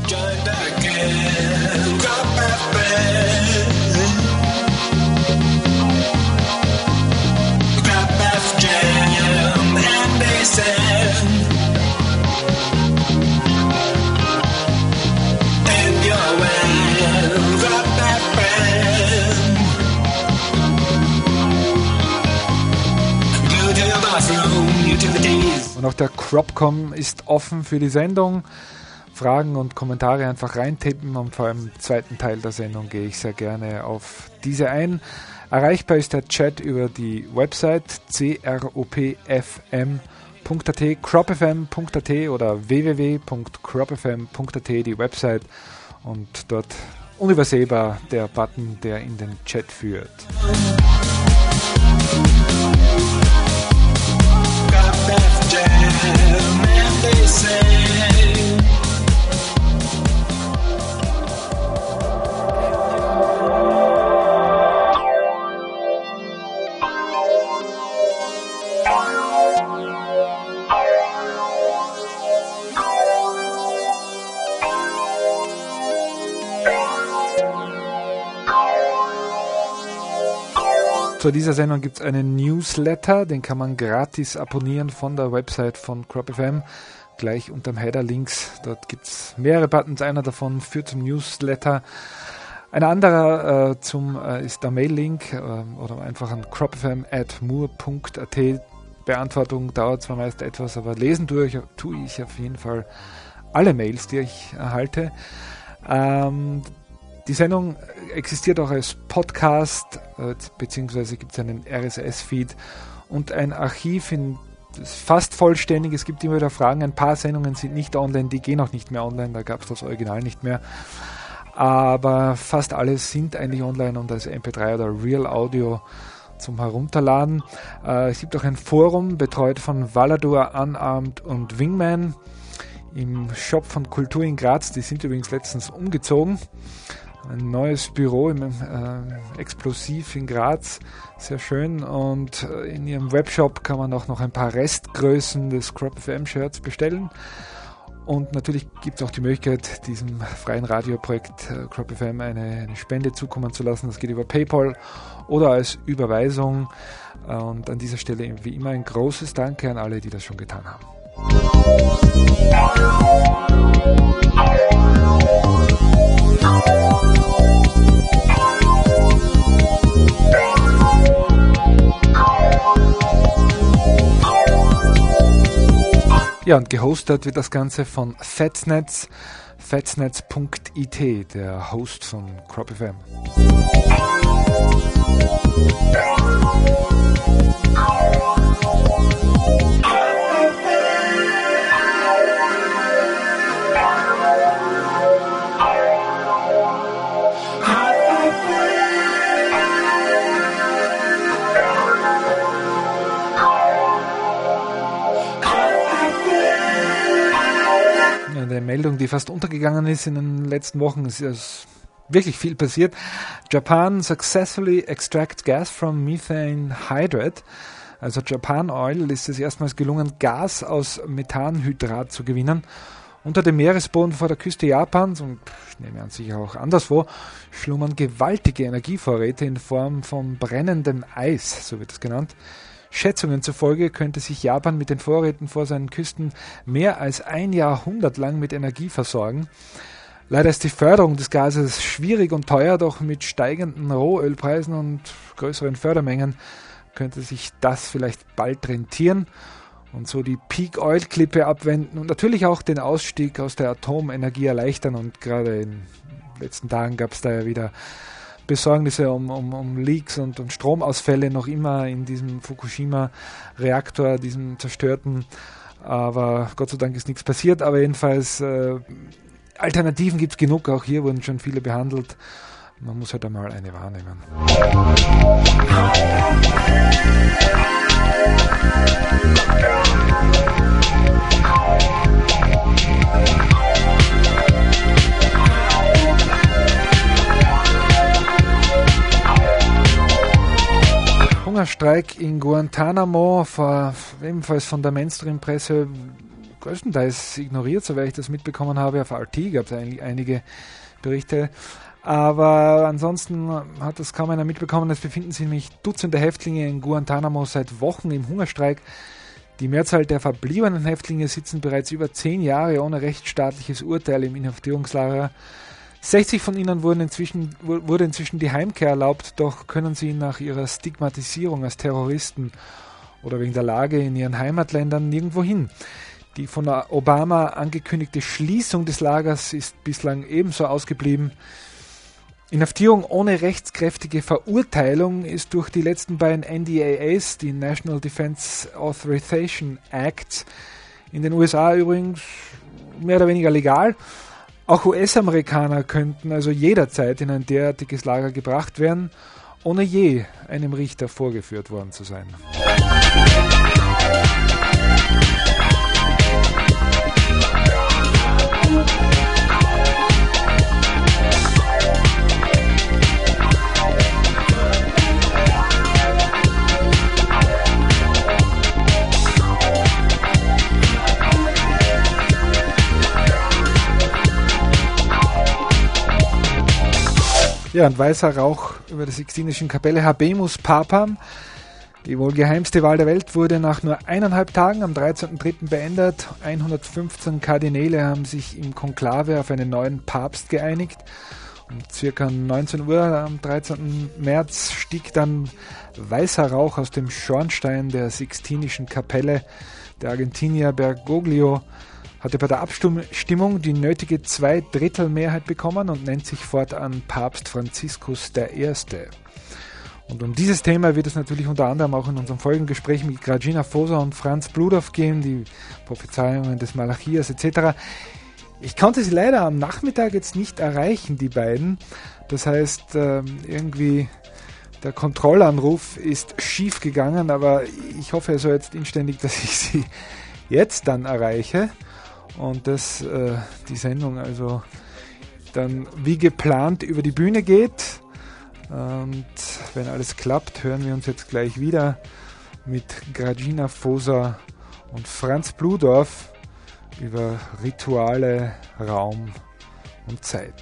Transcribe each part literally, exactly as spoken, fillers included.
Und auch der Cropcom ist offen für die Sendung. Fragen und Kommentare einfach reintippen und vor allem im zweiten Teil der Sendung gehe ich sehr gerne auf diese ein. Erreichbar ist der Chat über die Website c r o p f m punkt a t, crop f m punkt a t oder w w w punkt crop f m punkt a t, die Website, und dort unübersehbar der Button, der in den Chat führt. Zu dieser Sendung gibt es einen Newsletter, den kann man gratis abonnieren von der Website von Crop F M, gleich unterm Header links. Dort gibt es mehrere Buttons, einer davon führt zum Newsletter. Ein anderer äh, zum, äh, ist der Mail-Link äh, oder einfach an crop f m at moore punkt a t. Beantwortung dauert zwar meist etwas, aber lesen tue ich, tue ich auf jeden Fall alle Mails, die ich erhalte. Ähm, Die Sendung existiert auch als Podcast, äh, beziehungsweise gibt es einen R S S-Feed und ein Archiv, in, das ist fast vollständig. Es gibt immer wieder Fragen, ein paar Sendungen sind nicht online, die gehen auch nicht mehr online, da gab es das Original nicht mehr. Aber fast alle sind eigentlich online und als M P drei oder Real Audio zum Herunterladen. Äh, es gibt auch ein Forum, betreut von Valadur, Unarmed und Wingman im Shop von Kultur in Graz. Die sind übrigens letztens umgezogen. Ein neues Büro im äh, Explosiv in Graz, sehr schön, und äh, in ihrem Webshop kann man auch noch ein paar Restgrößen des Crop F M Shirts bestellen, und natürlich gibt es auch die Möglichkeit, diesem freien Radioprojekt äh, Crop F M eine, eine Spende zukommen zu lassen. Das geht über PayPal oder als Überweisung, äh, und an dieser Stelle wie immer ein großes Danke an alle, die das schon getan haben. Ja, und gehostet wird das Ganze von Fetsnetz, fetsnetz punkt i t, der Host von Crop F M. Eine Meldung, die fast untergegangen ist in den letzten Wochen. Es ist wirklich viel passiert. Japan successfully extracts gas from methane hydrate. Also Japan Oil ist es erstmals gelungen, Gas aus Methanhydrat zu gewinnen. Unter dem Meeresboden vor der Küste Japans, und ich nehme an sicher auch anderswo, schlummern gewaltige Energievorräte in Form von brennendem Eis, so wird es genannt. Schätzungen zufolge könnte sich Japan mit den Vorräten vor seinen Küsten mehr als ein Jahrhundert lang mit Energie versorgen. Leider ist die Förderung des Gases schwierig und teuer, doch mit steigenden Rohölpreisen und größeren Fördermengen könnte sich das vielleicht bald rentieren und so die Peak-Oil-Klippe abwenden und natürlich auch den Ausstieg aus der Atomenergie erleichtern. Und gerade in den letzten Tagen gab es da ja wieder Besorgnisse um, um, um Leaks und, und Stromausfälle noch immer in diesem Fukushima-Reaktor, diesem zerstörten. Aber Gott sei Dank ist nichts passiert. Aber jedenfalls, äh, Alternativen gibt es genug. Auch hier wurden schon viele behandelt. Man muss halt einmal eine wahrnehmen. Hungerstreik in Guantanamo, vor, ebenfalls von der Mainstream-Presse größtenteils ignoriert, soweit ich das mitbekommen habe. Auf R T gab es ein, einige Berichte. Aber ansonsten hat das kaum einer mitbekommen. Es befinden sich nämlich Dutzende Häftlinge in Guantanamo seit Wochen im Hungerstreik. Die Mehrzahl der verbliebenen Häftlinge sitzen bereits über zehn Jahre ohne rechtsstaatliches Urteil im Inhaftierungslager. sechzig von ihnen wurden inzwischen, wurde inzwischen die Heimkehr erlaubt, doch können sie nach ihrer Stigmatisierung als Terroristen oder wegen der Lage in ihren Heimatländern nirgendwo hin. Die von Obama angekündigte Schließung des Lagers ist bislang ebenso ausgeblieben. Inhaftierung ohne rechtskräftige Verurteilung ist durch die letzten beiden N D A As, die National Defense Authorization Acts, in den U S A übrigens mehr oder weniger legal. Auch U S-Amerikaner könnten also jederzeit in ein derartiges Lager gebracht werden, ohne je einem Richter vorgeführt worden zu sein. Ja, und weißer Rauch über der Sixtinischen Kapelle. Habemus Papam, die wohl geheimste Wahl der Welt, wurde nach nur eineinhalb Tagen am dreizehnten dritten beendet. hundertfünfzehn Kardinäle haben sich im Konklave auf einen neuen Papst geeinigt. Um circa neunzehn Uhr am dreizehnten März stieg dann weißer Rauch aus dem Schornstein der Sixtinischen Kapelle. Der Argentinier Bergoglio hatte bei der Abstimmung die nötige Zweidrittelmehrheit bekommen und nennt sich fortan Papst Franziskus der Erste. Und um dieses Thema wird es natürlich unter anderem auch in unserem Folgengespräch mit Grażyna Foser und Franz Bludow gehen, die Prophezeiungen des Malachias et cetera. Ich konnte sie leider am Nachmittag jetzt nicht erreichen, die beiden. Das heißt, irgendwie der Kontrollanruf ist schief gegangen, aber ich hoffe also jetzt inständig, dass ich sie jetzt dann erreiche. Und dass äh, die Sendung also dann wie geplant über die Bühne geht. Und wenn alles klappt, hören wir uns jetzt gleich wieder mit Grażyna Foser und Franz Bludow über Rituale, Raum und Zeit.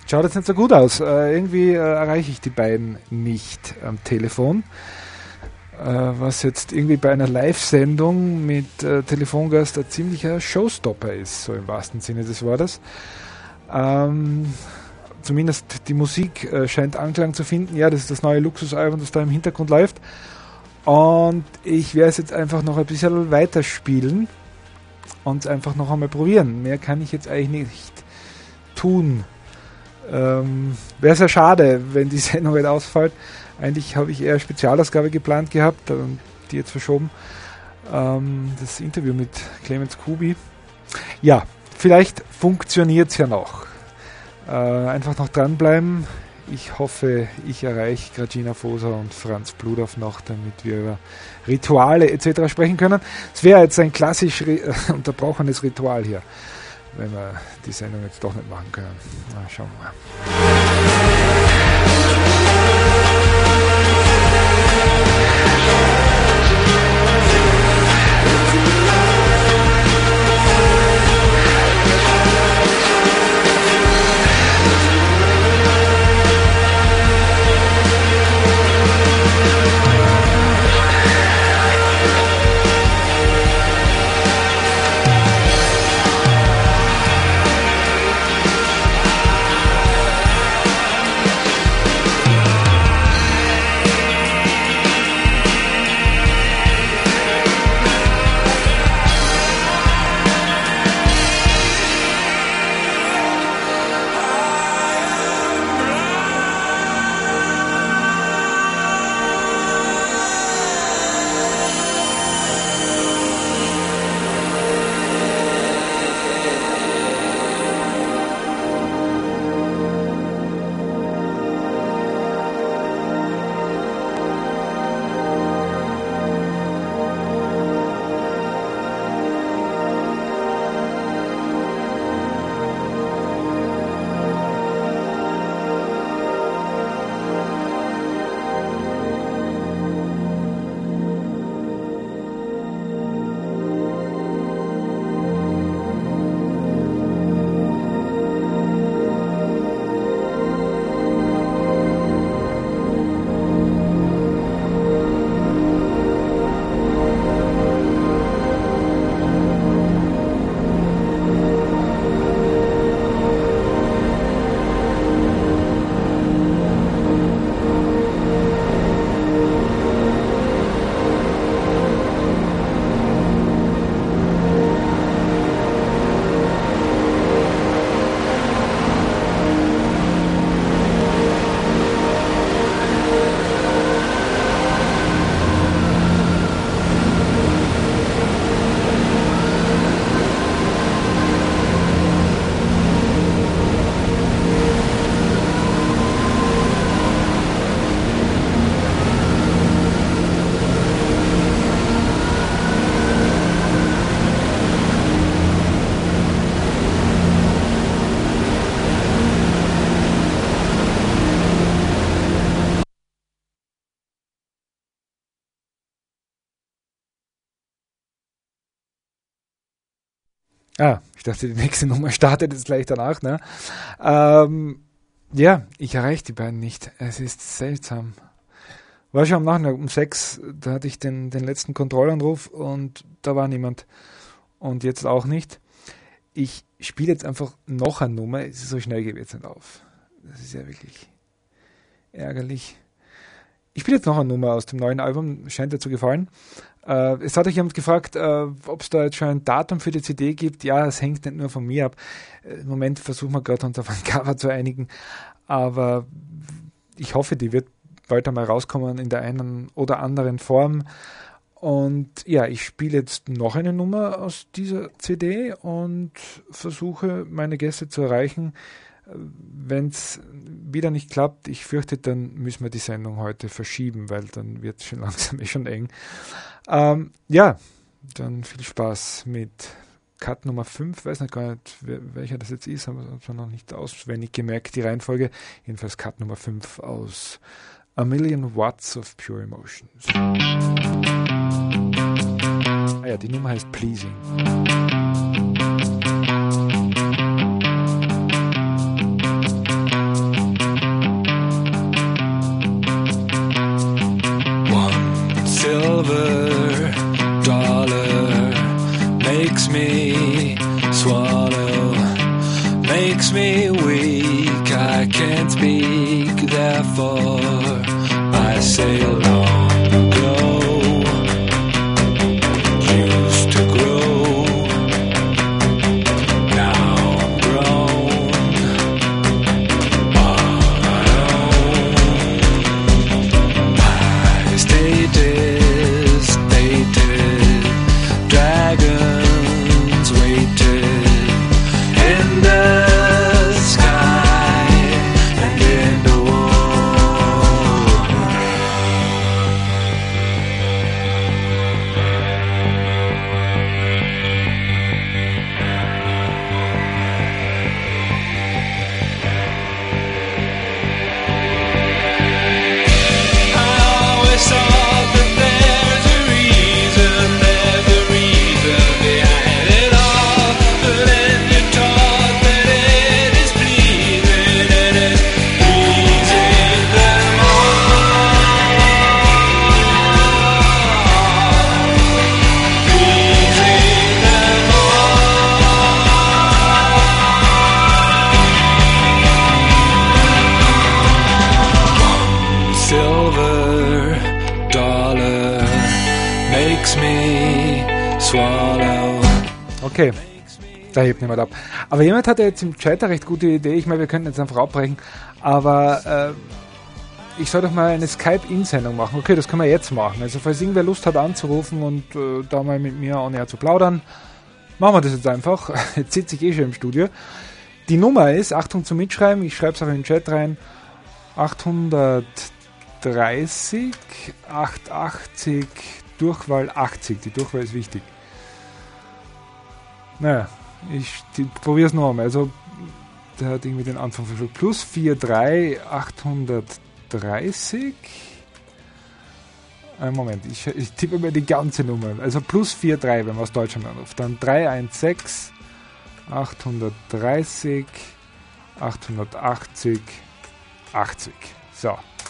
schaut jetzt nicht so gut aus. Äh, irgendwie äh, erreiche ich die beiden nicht am Telefon. Äh, was jetzt irgendwie bei einer Live-Sendung mit äh, Telefongast ein ziemlicher Showstopper ist, so im wahrsten Sinne des Wortes. Ähm, zumindest die Musik äh, scheint Anklang zu finden. Ja, das ist das neue Luxusalbum, das da im Hintergrund läuft. Und ich werde es jetzt einfach noch ein bisschen weiterspielen und es einfach noch einmal probieren. Mehr kann ich jetzt eigentlich nicht tun. Ähm, wäre sehr schade, wenn die Sendung halt ausfällt. Eigentlich habe ich eher eine Spezialausgabe geplant gehabt, ähm, die jetzt verschoben. Ähm, das Interview mit Clemens Kubi. Ja, vielleicht funktioniert es ja noch. Äh, einfach noch dranbleiben. Ich hoffe, ich erreiche Gradina Foser und Franz Bludow noch, damit wir über Rituale et cetera sprechen können. Es wäre jetzt ein klassisch äh, unterbrochenes Ritual hier, wenn wir die Sendung jetzt doch nicht machen können. Na, schauen wir mal. Ah, ich dachte, die nächste Nummer startet jetzt gleich danach, ne? Ähm, ja, ich erreiche die beiden nicht. Es ist seltsam. War schon am Nachmittag um sechs, da hatte ich den, den letzten Kontrollanruf und da war niemand. Und jetzt auch nicht. Ich spiele jetzt einfach noch eine Nummer. Es ist so schnell geht jetzt nicht auf. Das ist ja wirklich ärgerlich. Ich spiele jetzt noch eine Nummer aus dem neuen Album. Scheint dir zu gefallen. Äh, es hat euch jemand gefragt, äh, ob es da jetzt schon ein Datum für die C D gibt. Ja, es hängt nicht nur von mir ab. Äh, Im Moment versuchen wir gerade uns auf ein Cover zu einigen. Aber ich hoffe, die wird bald einmal rauskommen in der einen oder anderen Form. Und ja, ich spiele jetzt noch eine Nummer aus dieser C D und versuche, meine Gäste zu erreichen. Wenn es wieder nicht klappt, ich fürchte, dann müssen wir die Sendung heute verschieben, weil dann wird es schon langsam eh schon eng. Ähm, ja, dann viel Spaß mit Cut Nummer fünf. Weiß nicht gar nicht, welcher das jetzt ist, haben wir noch nicht auswendig gemerkt, die Reihenfolge. Jedenfalls Cut Nummer fünf aus A Million Watts of Pure Emotions. Ah ja, die Nummer heißt Pleasing. makes me swallow, makes me weak, I can't speak, therefore I say long ago, used to grow, now I'm grown, on my own, I stay devastated, dragons waited in the sky and in the Okay, da hebt niemand ab. Aber jemand hatte jetzt im Chat eine recht gute Idee. Ich meine, wir könnten jetzt einfach abbrechen. Aber äh, ich soll doch mal eine Skype-In-Sendung machen. Okay, das können wir jetzt machen. Also falls irgendwer Lust hat anzurufen und äh, da mal mit mir on air zu plaudern, machen wir das jetzt einfach. Jetzt sitze ich eh schon im Studio. Die Nummer ist, Achtung zum Mitschreiben, ich schreibe es auch in den Chat rein, achthundertdreißig, achtundachtzig, Durchwahl achtzig. Die Durchwahl ist wichtig. Naja, ich probiere es noch einmal. Also, der hat irgendwie den Anfang verschluckt. Plus vier drei achthundertdreißig. Einen Moment, ich, ich tippe mal die ganze Nummer. Also plus vier drei, wenn man aus Deutschland anruft. Dann drei eins sechs, achthundertdreißig, achthundertachtzig, achtzig. So.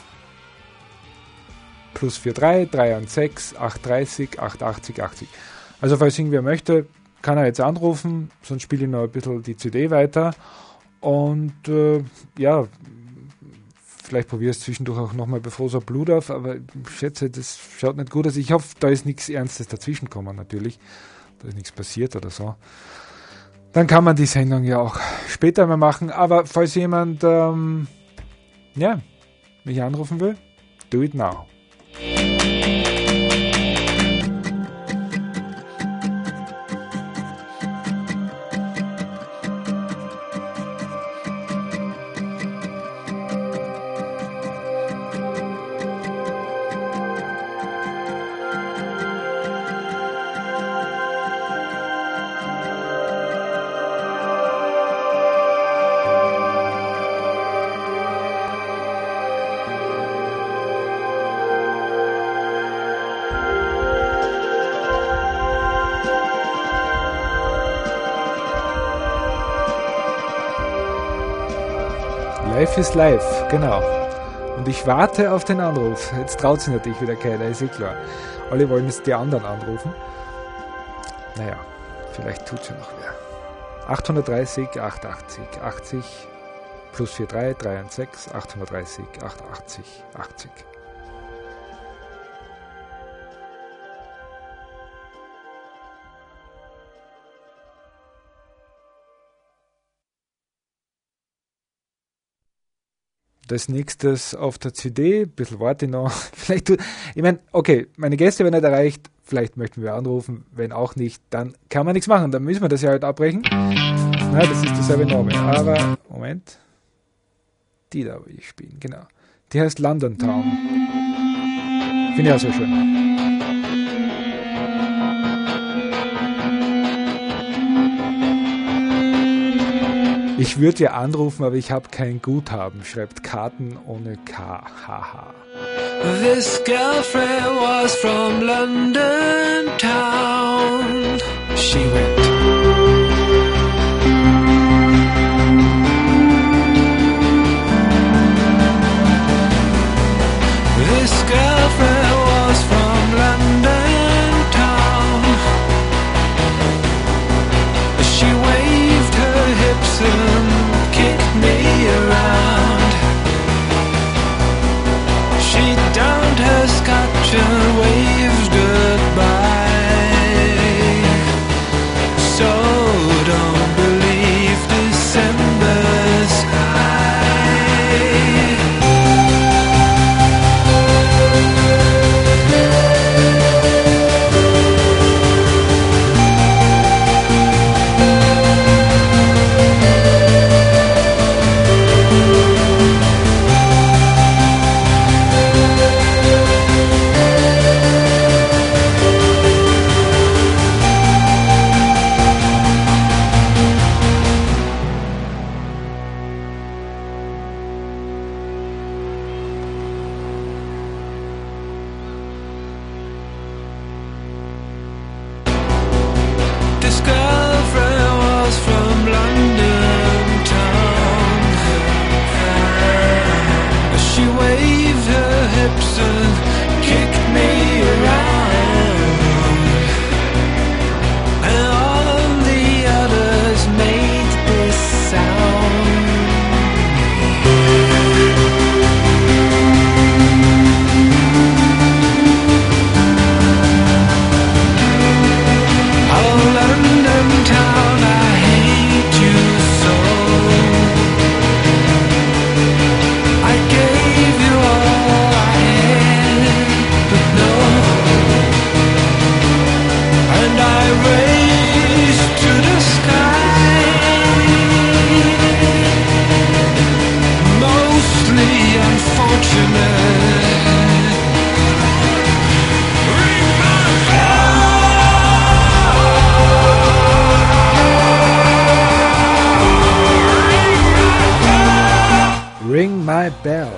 Plus vier drei, drei eins sechs, achthundertdreißig, achthundertachtzig, achtzig. Also, falls irgendwer möchte, kann er jetzt anrufen, sonst spiele ich noch ein bisschen die C D weiter und äh, ja, vielleicht probiere ich es zwischendurch auch nochmal, bevor so Blut auf, aber ich schätze, das schaut nicht gut aus. Ich hoffe, da ist nichts Ernstes dazwischen gekommen natürlich, da ist nichts passiert oder so. Dann kann man die Sendung ja auch später mal machen, aber falls jemand ähm, ja, mich anrufen will, do it now. Life is life, genau. Und ich warte auf den Anruf. Jetzt traut sich natürlich wieder keiner, ist eh klar. Alle wollen jetzt die anderen anrufen. Naja, vielleicht tut es ja noch wer. achthundertdreißig, achtundachtzig, achtzig, plus vier drei, drei eins sechs, achthundertdreißig, achtundachtzig, achtzig. Das nächstes auf der C D, ein bisschen warte ich noch. Vielleicht, ich meine, okay, meine Gäste werden nicht erreicht, vielleicht möchten wir anrufen, wenn auch nicht, dann kann man nichts machen, dann müssen wir das ja halt abbrechen. Na, das ist dieselbe Norme, aber, Moment, die da will ich spielen, genau. Die heißt London Town. Finde ich auch sehr schön. Ich würde ja anrufen, aber ich habe kein Guthaben, schreibt Karten ohne K. Haha. This girlfriend was from London town. She went. This girlfriend was from London town. hips and kicked me around, and all of the others made this sound. Oh, London town, I hate you so. I gave you all I had, but no. And I raised to the sky, mostly unfortunate. Ring my bell.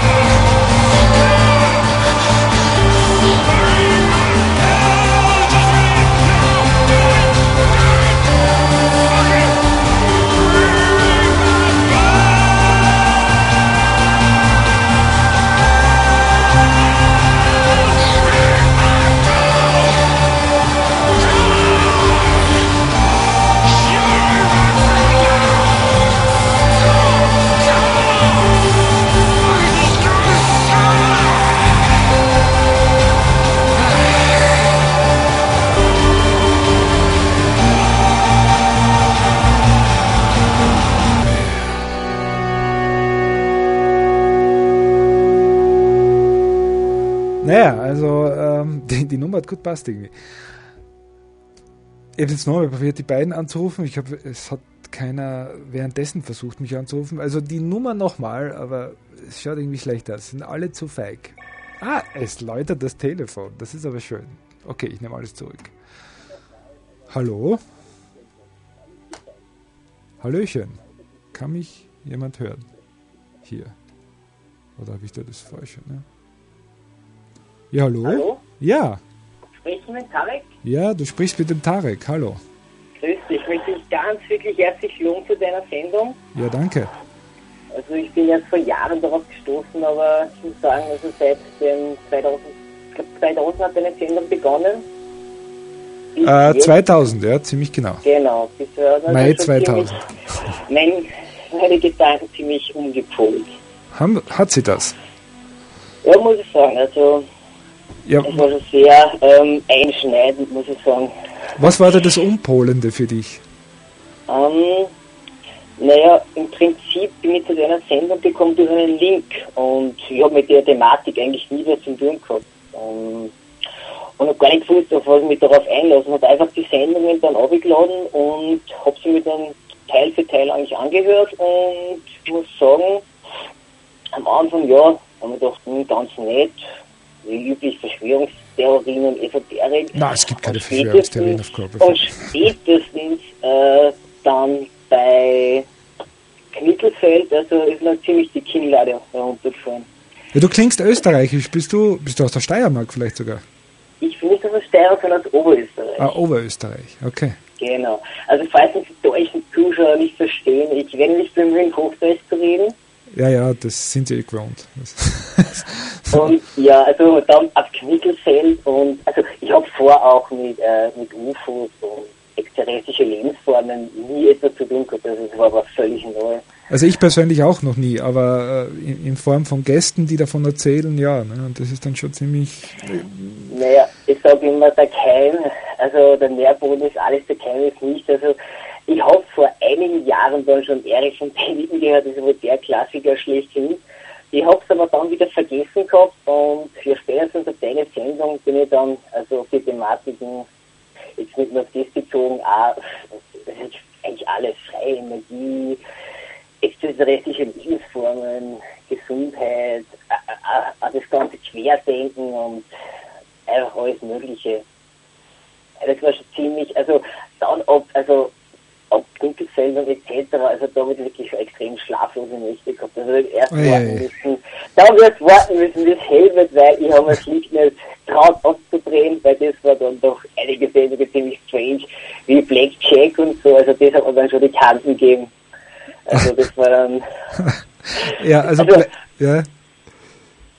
Naja, also ähm, die, die Nummer hat gut passt irgendwie. Ich habe jetzt nochmal probiert, die beiden anzurufen. Ich habe, es hat keiner währenddessen versucht, mich anzurufen. Also die Nummer nochmal, aber es schaut irgendwie schlecht aus. Sind alle zu feig. Ah, es läutet das Telefon. Das ist aber schön. Okay, ich nehme alles zurück. Hallo? Hallöchen. Kann mich jemand hören? Hier. Oder habe ich da das Falsche, ne? Ja, hallo? Hallo? Ja. Sprechen wir mit Tarek? Ja, du sprichst mit dem Tarek. Hallo. Grüß dich. Ich möchte dich ganz wirklich herzlich loben für deiner Sendung. Ja, danke. Also ich bin jetzt vor Jahren darauf gestoßen, aber ich muss sagen, also seit dem zweitausend, ich glaube zweitausend hat deine Sendung begonnen. Äh, zweitausend, ja, ziemlich genau. Genau. Bis, also Mai zweitausend. Mein, meine Gedanken ziemlich umgepolt. Haben, hat sie das? Ja, muss ich sagen. Also ja. Das war schon sehr ähm, einschneidend, muss ich sagen. Was war da das Umpolende für dich? Ähm, naja, im Prinzip bin ich zu deiner Sendung gekommen durch einen Link und ich habe mit der Thematik eigentlich nie was zu tun gehabt. Ähm, und habe gar nicht gewusst, auf was ich mich darauf einlassen. Habe einfach die Sendungen dann abgeladen und habe sie mir dann Teil für Teil eigentlich angehört und ich muss sagen, am Anfang, ja, haben wir gedacht, hm, ganz nett, wie üblich Verschwörungstheorien und Esoterik. Nein, es gibt keine Verschwörungstheorien auf Körper. Und spätestens äh, dann bei Knittelfeld, also ist noch ziemlich die Kinnlade heruntergefallen. Ja, du klingst österreichisch. Bist du, bist du aus der Steiermark vielleicht sogar? Ich bin nicht aus der Steiermark, sondern aus Oberösterreich. Ah, Oberösterreich, okay. Genau. Also falls uns die deutschen Zuschauer nicht verstehen, ich werde mich bemühen, Hochdeutsch zu reden. Ja, ja, das sind sie eh gewohnt. Und ja, also dann ab Knittelfeld und also ich habe vor auch mit, äh, mit U F Os und extraterrestrische Lebensformen nie etwas zu tun gehabt. Also das war aber völlig neu. Also ich persönlich auch noch nie, aber äh, in, in Form von Gästen, die davon erzählen, ja. Ne? Und das ist dann schon ziemlich... Äh, naja, ich sage immer, der Keim, also der Nährboden ist alles, der Keim ist nicht. Also ich habe vor einigen Jahren dann schon Erich von Däniken gehört, das ist wohl der Klassiker schlechthin. Ich habe es aber dann wieder vergessen gehabt und für spätestens auf deine Sendung bin ich dann, also auf die Thematiken, jetzt nicht nur auf das bezogen, auch, das ist eigentlich alles, freie Energie, extraterrestrische Lebensformen, Gesundheit, auch, auch das ganze Querdenken und einfach alles Mögliche. Das war schon ziemlich, also dann ab, also ab Dunkelfeldern et cetera, also da habe ich wirklich schon extrem schlaflose Nächte gehabt. Also erst Ei, warten ei. müssen, da habe ich erst warten müssen, bis hell wird, weil ich habe mir das Licht nicht traut abzudrehen, weil das war dann doch einige Sendungen ziemlich strange, wie Blackjack und so, also das hat mir dann schon die Kanten gegeben. Also das war dann... ja, also... also ja.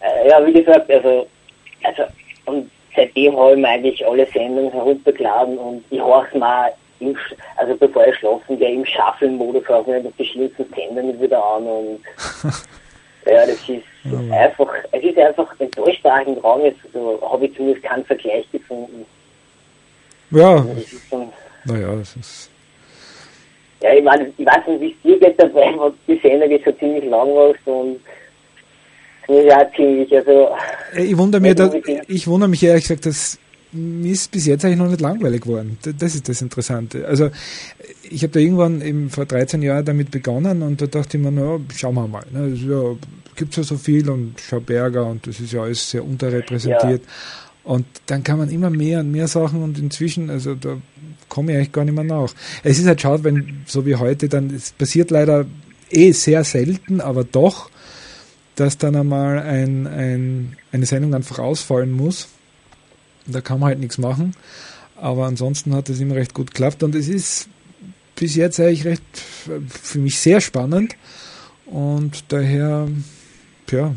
Äh, ja, wie gesagt, also, also und seitdem habe ich mir eigentlich alle Sendungen heruntergeladen und ich höre es mir, im, also bevor ich schlafen gehe, im Shuffle-Modus auf die schlimmsten Sendungen wieder an und ja, das ist oh. einfach, es ist einfach im deutschsprachigen Raum, jetzt also, habe ich zumindest keinen Vergleich gefunden. Ja, also, das ist dann, naja, das ist... Ja, ich meine, ich weiß nicht, wie es dir geht dabei, weil die Sendung jetzt schon ziemlich lang warst und mir ist auch ziemlich, also... Ich wundere mich, da, ich wundere mich ehrlich gesagt, dass mir ist bis jetzt eigentlich noch nicht langweilig geworden. Das ist das Interessante. Also ich habe da irgendwann eben vor dreizehn Jahren damit begonnen und da dachte ich mir, na, schauen wir mal. Ne? Ja, gibt es ja so viel und Schauberger und das ist ja alles sehr unterrepräsentiert. Ja. Und dann kann man immer mehr und mehr Sachen und inzwischen, also da komme ich eigentlich gar nicht mehr nach. Es ist halt schade, wenn so wie heute dann, es passiert leider eh sehr selten, aber doch, dass dann einmal ein, ein, eine Sendung einfach ausfallen muss. Da kann man halt nichts machen. Aber ansonsten hat es immer recht gut geklappt. Und es ist bis jetzt eigentlich recht für mich sehr spannend. Und daher, ja.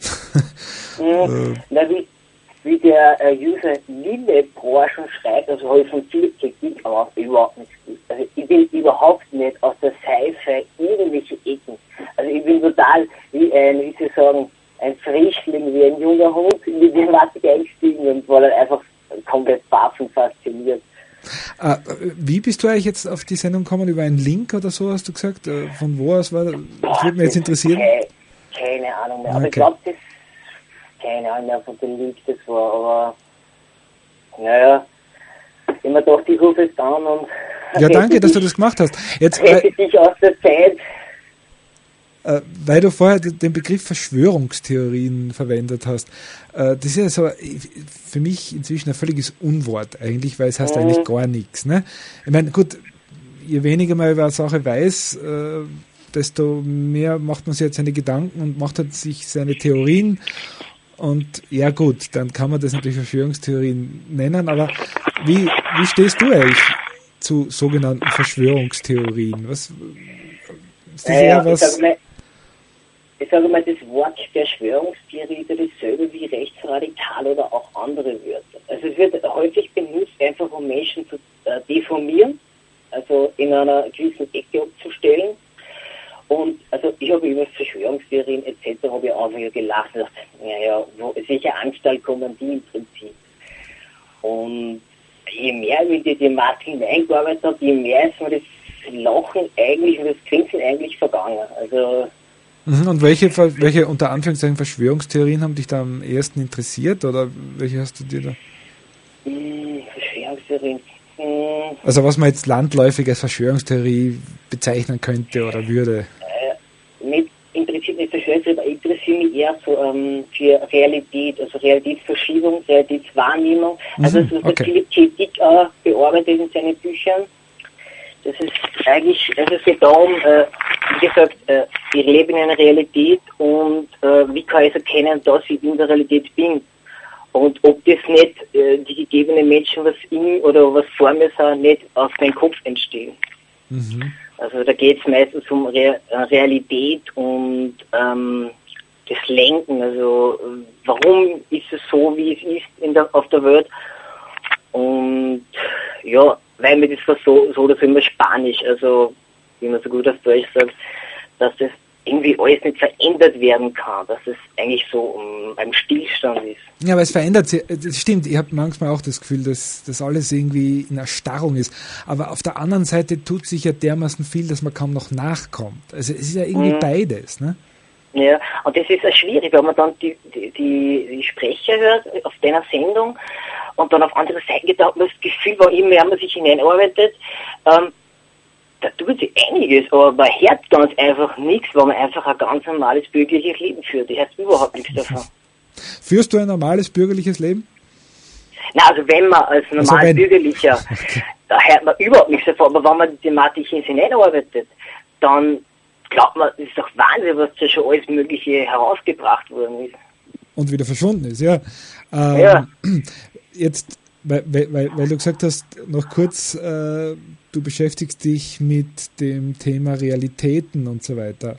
Mhm. Na, wie, wie der äh, User Lille-Pro schon schreibt, also habe ich von viel Kritik, aber überhaupt nichts gut. Also ich will überhaupt nicht aus der Sci-Fi irgendwelche Ecken. Also ich bin total, wie ein, wie Sie sagen, ein Frischling, wie ein junger Hund in die Thematik eingestiegen und war dann einfach komplett baff und fasziniert. Ah, wie bist du eigentlich jetzt auf die Sendung gekommen? Über einen Link oder so, hast du gesagt? Von wo aus war das? Das würde mich jetzt interessieren. Keine, keine Ahnung mehr. Aber okay. Ich glaube, das keine Ahnung mehr von dem Link das war, aber naja, ich mir dachte, ich rufe jetzt an und ja, danke, dass du das gemacht hast. Jetzt hätte dich aus der Zeit. Äh, weil du vorher den Begriff Verschwörungstheorien verwendet hast. Äh, das ist ja so für mich inzwischen ein völliges Unwort eigentlich, weil es heißt mhm. eigentlich gar nichts. Ne? Ich meine, gut, je weniger man über eine Sache weiß, äh, desto mehr macht man sich jetzt seine Gedanken und macht halt sich seine Theorien. Und ja gut, dann kann man das natürlich Verschwörungstheorien nennen, aber wie, wie stehst du eigentlich zu sogenannten Verschwörungstheorien? Was ist das naja, eher was... Ich sage mal, ich sage mal, das Wort Verschwörungstheorie ist dasselbe wie rechtsradikal oder auch andere Wörter. Also es wird häufig benutzt, einfach um Menschen zu äh, deformieren, also in einer gewissen Ecke abzustellen. Und also ich habe über Verschwörungstheorien et cetera habe ich einfach gelacht und gedacht, naja, wo, welche Anstalt kommen die im Prinzip? Und je mehr ich in die Thematik hineingearbeitet habe, je mehr ist mir das Lachen eigentlich und das Grinsen eigentlich vergangen. Also und welche, welche unter Anführungszeichen Verschwörungstheorien haben dich da am ehesten interessiert oder welche hast du dir da? Verschwörungstheorien. Also was man jetzt landläufig als Verschwörungstheorie bezeichnen könnte oder würde? Äh, nicht, interessiert nicht Verschwörungstheorie, aber interessiert mich eher so ähm, für Realität, also Realitätsverschiebung, Realitätswahrnehmung. Also das, was okay. der Philipp K. Dick äh, bearbeitet in seinen Büchern. Das ist eigentlich, also es geht darum, äh, wie gesagt, äh, ich lebe in einer Realität und äh, wie kann ich erkennen, dass ich in der Realität bin? Und ob das nicht äh, die gegebenen Menschen, was in oder was vor mir sind, nicht aus meinem Kopf entstehen. Mhm. Also da geht es meistens um Re- Realität und ähm, das Lenken. Also warum ist es so, wie es ist in der, auf der Welt? Und ja, weil mir das war so, so oder so immer Spanisch, also wie man so gut auf Deutsch sagt, dass das irgendwie alles nicht verändert werden kann, dass es eigentlich so um, beim Stillstand ist. Ja, aber es verändert sich, das stimmt, ich habe manchmal auch das Gefühl, dass das alles irgendwie in Erstarrung ist, aber auf der anderen Seite tut sich ja dermaßen viel, dass man kaum noch nachkommt. Also es ist ja irgendwie mhm. beides, ne? Ja, und das ist ja schwierig, wenn man dann die, die, die, die Sprecher hört auf deiner Sendung und dann auf andere Seiten geht, da hat man das Gefühl, wo immer mehr man sich hineinarbeitet, ähm, da tut sich einiges, aber man hört ganz einfach nichts, weil man einfach ein ganz normales bürgerliches Leben führt. Das heißt überhaupt nichts davon. Führst du ein normales bürgerliches Leben? Na, also wenn man als normal also bürgerlicher, okay. Da hört man überhaupt nichts davon, aber wenn man die Thematik in sich hineinarbeitet, dann glaubt man, das ist doch Wahnsinn, was da schon alles Mögliche herausgebracht worden ist. Und wieder verschwunden ist, ja. Ähm, ja. Jetzt, weil, weil, weil du gesagt hast, noch kurz, äh, du beschäftigst dich mit dem Thema Realitäten und so weiter.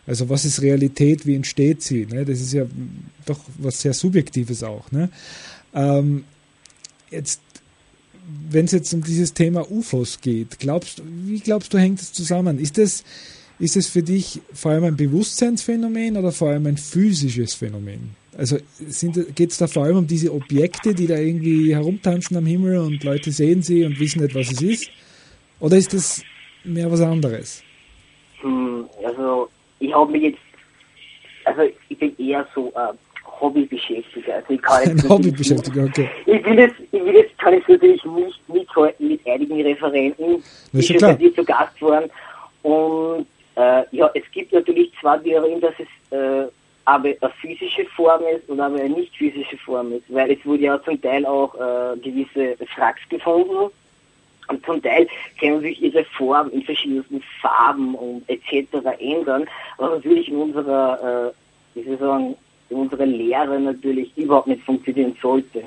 Also was ist Realität, wie entsteht sie? Ne? Das ist ja doch was sehr Subjektives auch. Ne? Ähm, jetzt, wenn es jetzt um dieses Thema U F Os geht, glaubst, wie glaubst du, hängt es zusammen? Ist das, ist es für dich vor allem ein Bewusstseinsphänomen oder vor allem ein physisches Phänomen? Also geht es da vor allem um diese Objekte, die da irgendwie herumtanzen am Himmel und Leute sehen sie und wissen nicht, was es ist? Oder ist das mehr was anderes? Hm, also ich habe mich jetzt, also ich bin eher so äh, Hobbybeschäftiger. Also ich kann jetzt ein Hobbybeschäftiger, okay. Ich will jetzt, ich will jetzt kann ich natürlich nicht mithalten mit einigen Referenten, die schon bei dir zu Gast waren. Und äh, ja, es gibt natürlich zwei Theorien, dass es äh, aber eine physische Form ist und aber eine nicht physische Form ist, weil es wurde ja zum Teil auch äh, gewisse Wracks gefunden und zum Teil können sich ihre Form in verschiedensten Farben und et cetera ändern, was natürlich in unserer, äh, wie soll ich sagen, in unserer Lehre natürlich überhaupt nicht funktionieren sollte.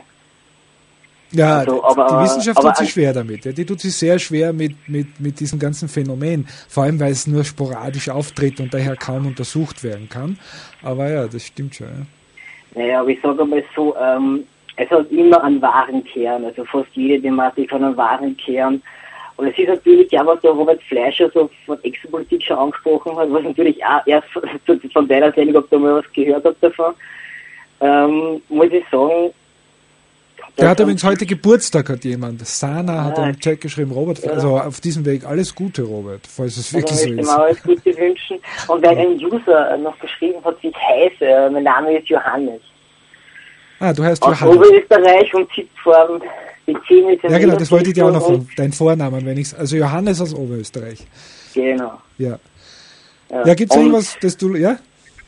Ja, also, aber, die Wissenschaft aber, tut sich schwer damit. Ja. Die tut sich sehr schwer mit, mit, mit diesem ganzen Phänomen. Vor allem, weil es nur sporadisch auftritt und daher kaum untersucht werden kann. Aber ja, das stimmt schon. Ja. Naja, aber ich sage mal so, ähm, es hat immer einen wahren Kern. Also fast jede Thematik hat einen wahren Kern. Und es ist natürlich auch, was der Robert Fleischer so von Exopolitik schon angesprochen hat, was natürlich auch erst von deiner Seite, ob du mal was gehört hast davon, ähm, muss ich sagen, der hat übrigens heute Geburtstag, hat jemand. Sana hat einen Chat geschrieben, Robert, ja. Also auf diesem Weg alles Gute, Robert, falls es wirklich also so ist. Ich möchte alles Gute wünschen. Und weil ein User noch geschrieben hat, wie ich heiße, mein Name ist Johannes. Ah, du heißt aus Johannes. Aus Oberösterreich und sitzt vor dem P C mit dem Ja genau, das wollte ich dir auch noch fragen. Dein Vornamen, wenn ich also Johannes aus Oberösterreich. Genau. Ja. Ja, ja gibt es irgendwas, das du, ja?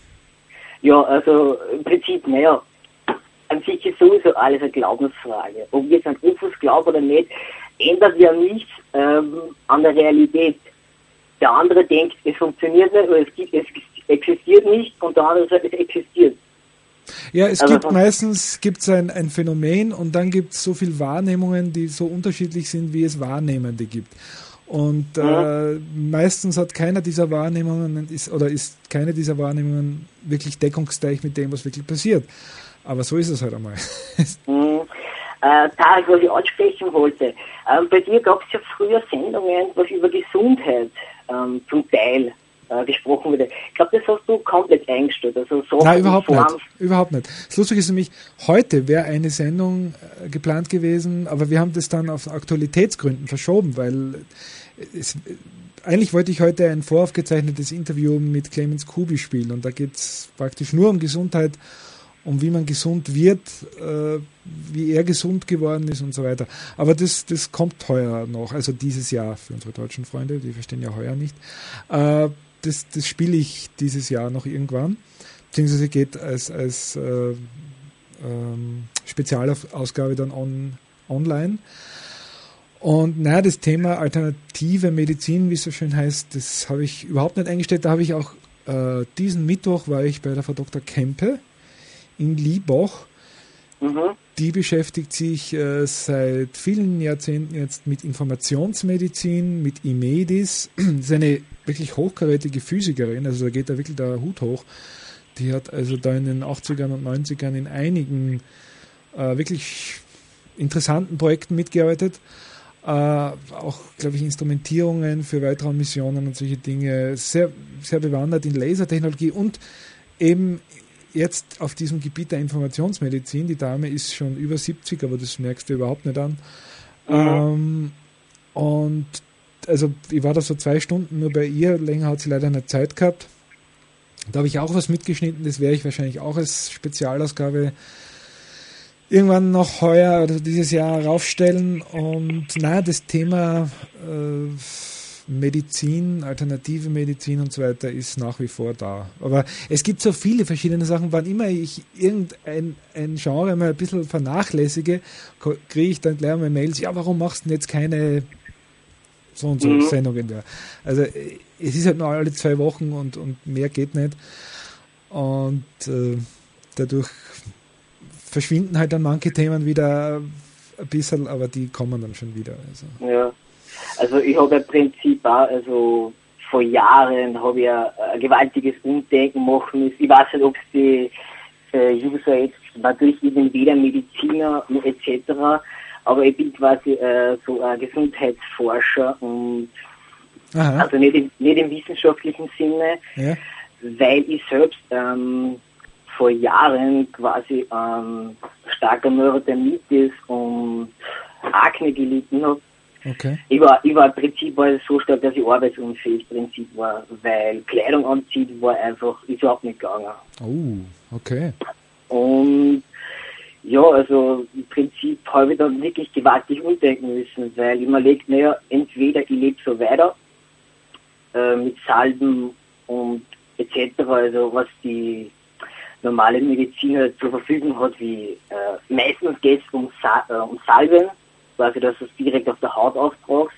Ja, also im Prinzip, naja, an sich ist sowieso alles eine Glaubensfrage. Ob wir jetzt an U F Os glauben oder nicht, ändert ja nichts ähm, an der Realität. Der andere denkt, es funktioniert nicht, oder es, gibt, es existiert nicht, und der andere sagt, es existiert. Ja, es also, gibt meistens gibt's ein, ein Phänomen und dann gibt es so viele Wahrnehmungen, die so unterschiedlich sind, wie es Wahrnehmende gibt. Und äh, mhm. meistens hat keiner dieser Wahrnehmungen ist, oder ist keine dieser Wahrnehmungen wirklich deckungsgleich mit dem, was wirklich passiert. Aber so ist es halt einmal. mhm. äh, Tarek, was ich ansprechen wollte, ähm, bei dir gab es ja früher Sendungen, was über Gesundheit ähm, zum Teil äh, gesprochen wurde. Ich glaube, das hast du komplett eingestellt. Also so Nein, überhaupt nicht. Überhaupt nicht. Das Lustige ist nämlich, heute wäre eine Sendung äh, geplant gewesen, aber wir haben das dann aus Aktualitätsgründen verschoben, weil es, eigentlich wollte ich heute ein voraufgezeichnetes Interview mit Clemens Kubi spielen und da geht es praktisch nur um Gesundheit, um wie man gesund wird, äh, wie er gesund geworden ist und so weiter. Aber das, das kommt heuer noch, also dieses Jahr für unsere deutschen Freunde, die verstehen ja heuer nicht. Äh, das das spiele ich dieses Jahr noch irgendwann, beziehungsweise geht als, als äh, ähm, Spezialausgabe dann on, online. Und naja, das Thema alternative Medizin, wie es so schön heißt, das habe ich überhaupt nicht eingestellt. Da habe ich auch äh, diesen Mittwoch war ich bei der Frau Doktor Kempe in Liebach. Mhm. Die beschäftigt sich äh, seit vielen Jahrzehnten jetzt mit Informationsmedizin, mit Imedis. Das ist eine wirklich hochkarätige Physikerin, also da geht da wirklich der Hut hoch. Die hat also da in den achtzigern und neunzigern in einigen äh, wirklich interessanten Projekten mitgearbeitet. Äh, auch, glaube ich, Instrumentierungen für Weltraummissionen und solche Dinge. Sehr, sehr bewandert in Lasertechnologie und eben jetzt auf diesem Gebiet der Informationsmedizin. Die Dame ist schon über siebzig, aber das merkst du überhaupt nicht an. Mhm. Ähm, und also ich war da so zwei Stunden nur bei ihr, länger hat sie leider nicht Zeit gehabt. Da habe ich auch was mitgeschnitten, das werde ich wahrscheinlich auch als Spezialausgabe irgendwann noch heuer oder dieses Jahr raufstellen. Und naja, das Thema äh, Medizin, alternative Medizin und so weiter ist nach wie vor da. Aber es gibt so viele verschiedene Sachen. Wann immer ich irgendein ein Genre mal ein bisschen vernachlässige, kriege ich dann gleich mal Mails, ja, warum machst du denn jetzt keine so und so mhm. Sendungen mehr? Also es ist halt nur alle zwei Wochen und, und mehr geht nicht. Und äh, dadurch verschwinden halt dann manche Themen wieder ein bisschen, aber die kommen dann schon wieder. Also. Ja. Also ich habe im Prinzip auch, also vor Jahren habe ich ein, ein gewaltiges Umdenken machen müssen. Ich weiß nicht, ob es die äh, User jetzt, natürlich ich bin weder Mediziner et cetera, aber ich bin quasi äh, so ein Gesundheitsforscher und Aha. also nicht im, nicht im wissenschaftlichen Sinne, ja. weil ich selbst ähm, vor Jahren quasi ähm, starker Neurodermitis und Akne gelitten habe. Okay. Ich war, ich war im Prinzip war es so stark, dass ich arbeitsunfähig im Prinzip war, weil Kleidung anziehen war einfach, ist überhaupt nicht gegangen. Oh, okay. Und ja, also im Prinzip habe ich dann wirklich gewaltig umdenken müssen, weil ich mir lege, naja, entweder ich lebe so weiter, äh, mit Salben und et cetera, also was die normale Medizin halt zur Verfügung hat, wie äh, meistens geht es um, Sa äh, um Salben, quasi, dass du es direkt auf der Haut auftragst.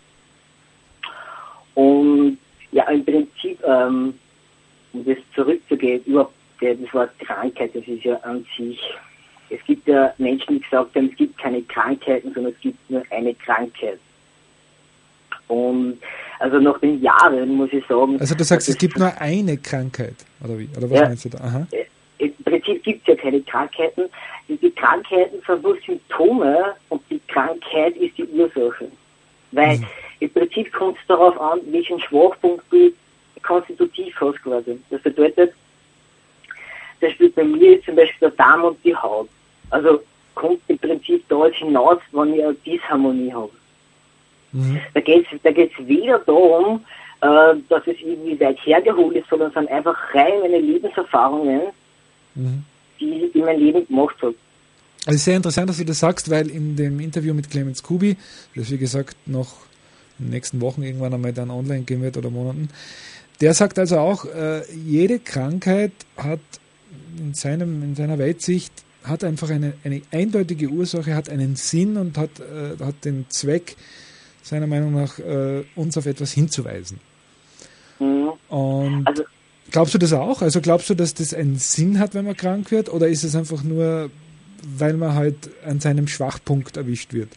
Und ja, im Prinzip, ähm, um das zurückzugehen, überhaupt das Wort Krankheit, das ist ja an sich, es gibt ja Menschen, die gesagt haben, es gibt keine Krankheiten, sondern es gibt nur eine Krankheit. Und also nach den Jahren muss ich sagen... Also du sagst, es gibt nur eine Krankheit, oder wie? Oder was ja, meinst du da? Aha. Im Prinzip gibt es ja keine Krankheiten. Die Krankheiten sind nur Symptome und die Krankheit ist die Ursache. Weil mhm. im Prinzip kommt es darauf an, welchen Schwachpunkt du konstitutiv hast quasi. Das bedeutet, das spielt bei mir jetzt zum Beispiel der Darm und die Haut. Also kommt im Prinzip da hinaus, wenn ich eine Disharmonie habe. Mhm. Da geht es da geht's weder darum, äh, dass es irgendwie weit hergeholt ist, sondern es sind einfach rein meine Lebenserfahrungen, mhm. die ich in mein Leben gemacht habe. Also sehr interessant, dass du das sagst, weil in dem Interview mit Clemens Kubi, das wie gesagt noch in den nächsten Wochen irgendwann einmal dann online gehen wird oder Monaten, der sagt also auch, äh, jede Krankheit hat in seinem in seiner Weltsicht hat einfach eine, eine eindeutige Ursache, hat einen Sinn und hat, äh, hat den Zweck, seiner Meinung nach, äh, uns auf etwas hinzuweisen. Mhm. Und also, glaubst du das auch? Also glaubst du, dass das einen Sinn hat, wenn man krank wird? Oder ist es einfach nur, weil man halt an seinem Schwachpunkt erwischt wird?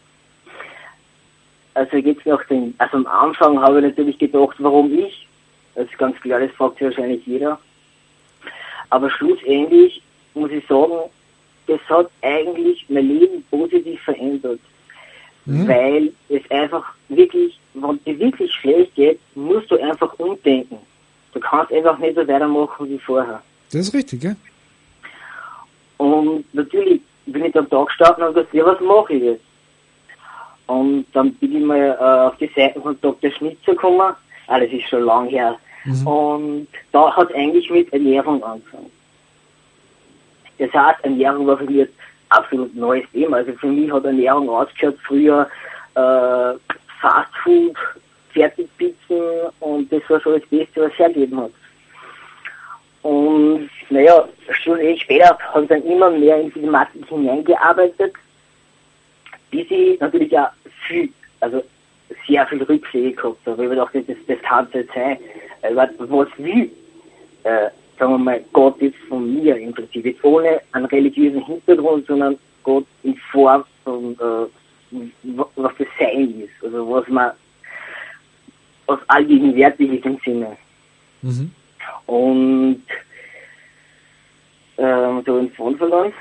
Also jetzt nach den, also am Anfang habe ich natürlich gedacht, warum ich? Das ist ganz klar, das fragt sich wahrscheinlich jeder. Aber schlussendlich muss ich sagen, das hat eigentlich mein Leben positiv verändert. Mhm. Weil es einfach wirklich, wenn dir wirklich schlecht geht, musst du einfach umdenken. Du kannst einfach nicht so weitermachen wie vorher. Das ist richtig, ja. Und natürlich bin ich am Tag gestartet und gesagt, ja, was mache ich jetzt? Und dann bin ich mal äh, auf die Seite von Doktor Schnitzer gekommen. Ah, das ist schon lang her. Mhm. Und da hat es eigentlich mit Ernährung angefangen. Das heißt, Ernährung war für mich ein absolut neues Thema. Also für mich hat Ernährung ausgeschaut früher äh, Fastfood, Fertigpizzen und das war so das Beste, was es hergegeben hat. Und naja, schlussendlich später habe ich dann immer mehr in die Thematik hineingearbeitet, bis ich natürlich auch viel, also sehr viel Rückschläge gehabt habe. Ich habe gedacht, das, das kann es nicht sein. Was will, äh, sagen wir mal, Gott jetzt von mir im Prinzip, jetzt ohne einen religiösen Hintergrund, sondern Gott in Form von, äh, was das Sein ist, also was man, was allgegenwärtig ist im Sinne. Mhm. Und, ähm, so einen Fond verloren.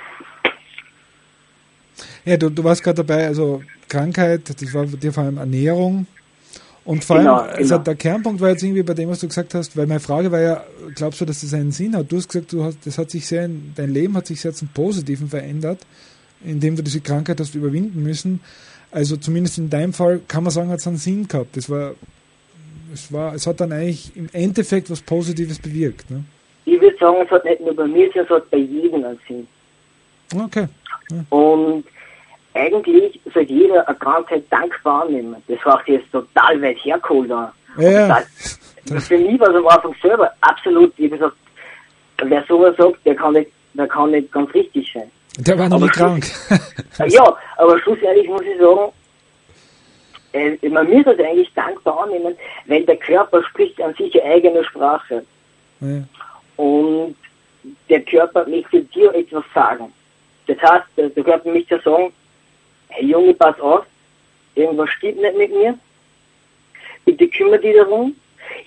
Ja, du, du warst gerade dabei, also Krankheit, das war dir vor allem Ernährung. Und vor allem, genau, also genau. Der Kernpunkt war jetzt irgendwie bei dem, was du gesagt hast, weil meine Frage war ja, glaubst du, dass das einen Sinn hat? Du hast gesagt, du hast, das hat sich sehr, dein Leben hat sich sehr zum Positiven verändert, indem du diese Krankheit hast überwinden müssen. Also zumindest in deinem Fall kann man sagen, hat es einen Sinn gehabt. Das war, es war, es hat dann eigentlich im Endeffekt was Positives bewirkt. Ne? Ich würde sagen, es hat nicht nur bei mir, sondern es hat bei jedem einen Sinn. Okay. Ja. Und eigentlich sollte jeder eine Krankheit dankbar annehmen. Das war jetzt total weit hergeholt. Ja, ja. Das, für mich war es am Anfang selber absolut, ich habe gesagt, wer sowas sagt, der kann nicht, der kann nicht ganz richtig sein. Der war noch nie krank. Ja, aber schlussendlich muss ich sagen, äh, man muss das eigentlich dankbar annehmen, weil der Körper spricht an sich eine eigene Sprache. Ja. Und der Körper möchte dir etwas sagen. Das heißt, der, der Körper möchte sagen, hey Junge, pass auf, irgendwas stimmt nicht mit mir, bitte kümmere dich darum,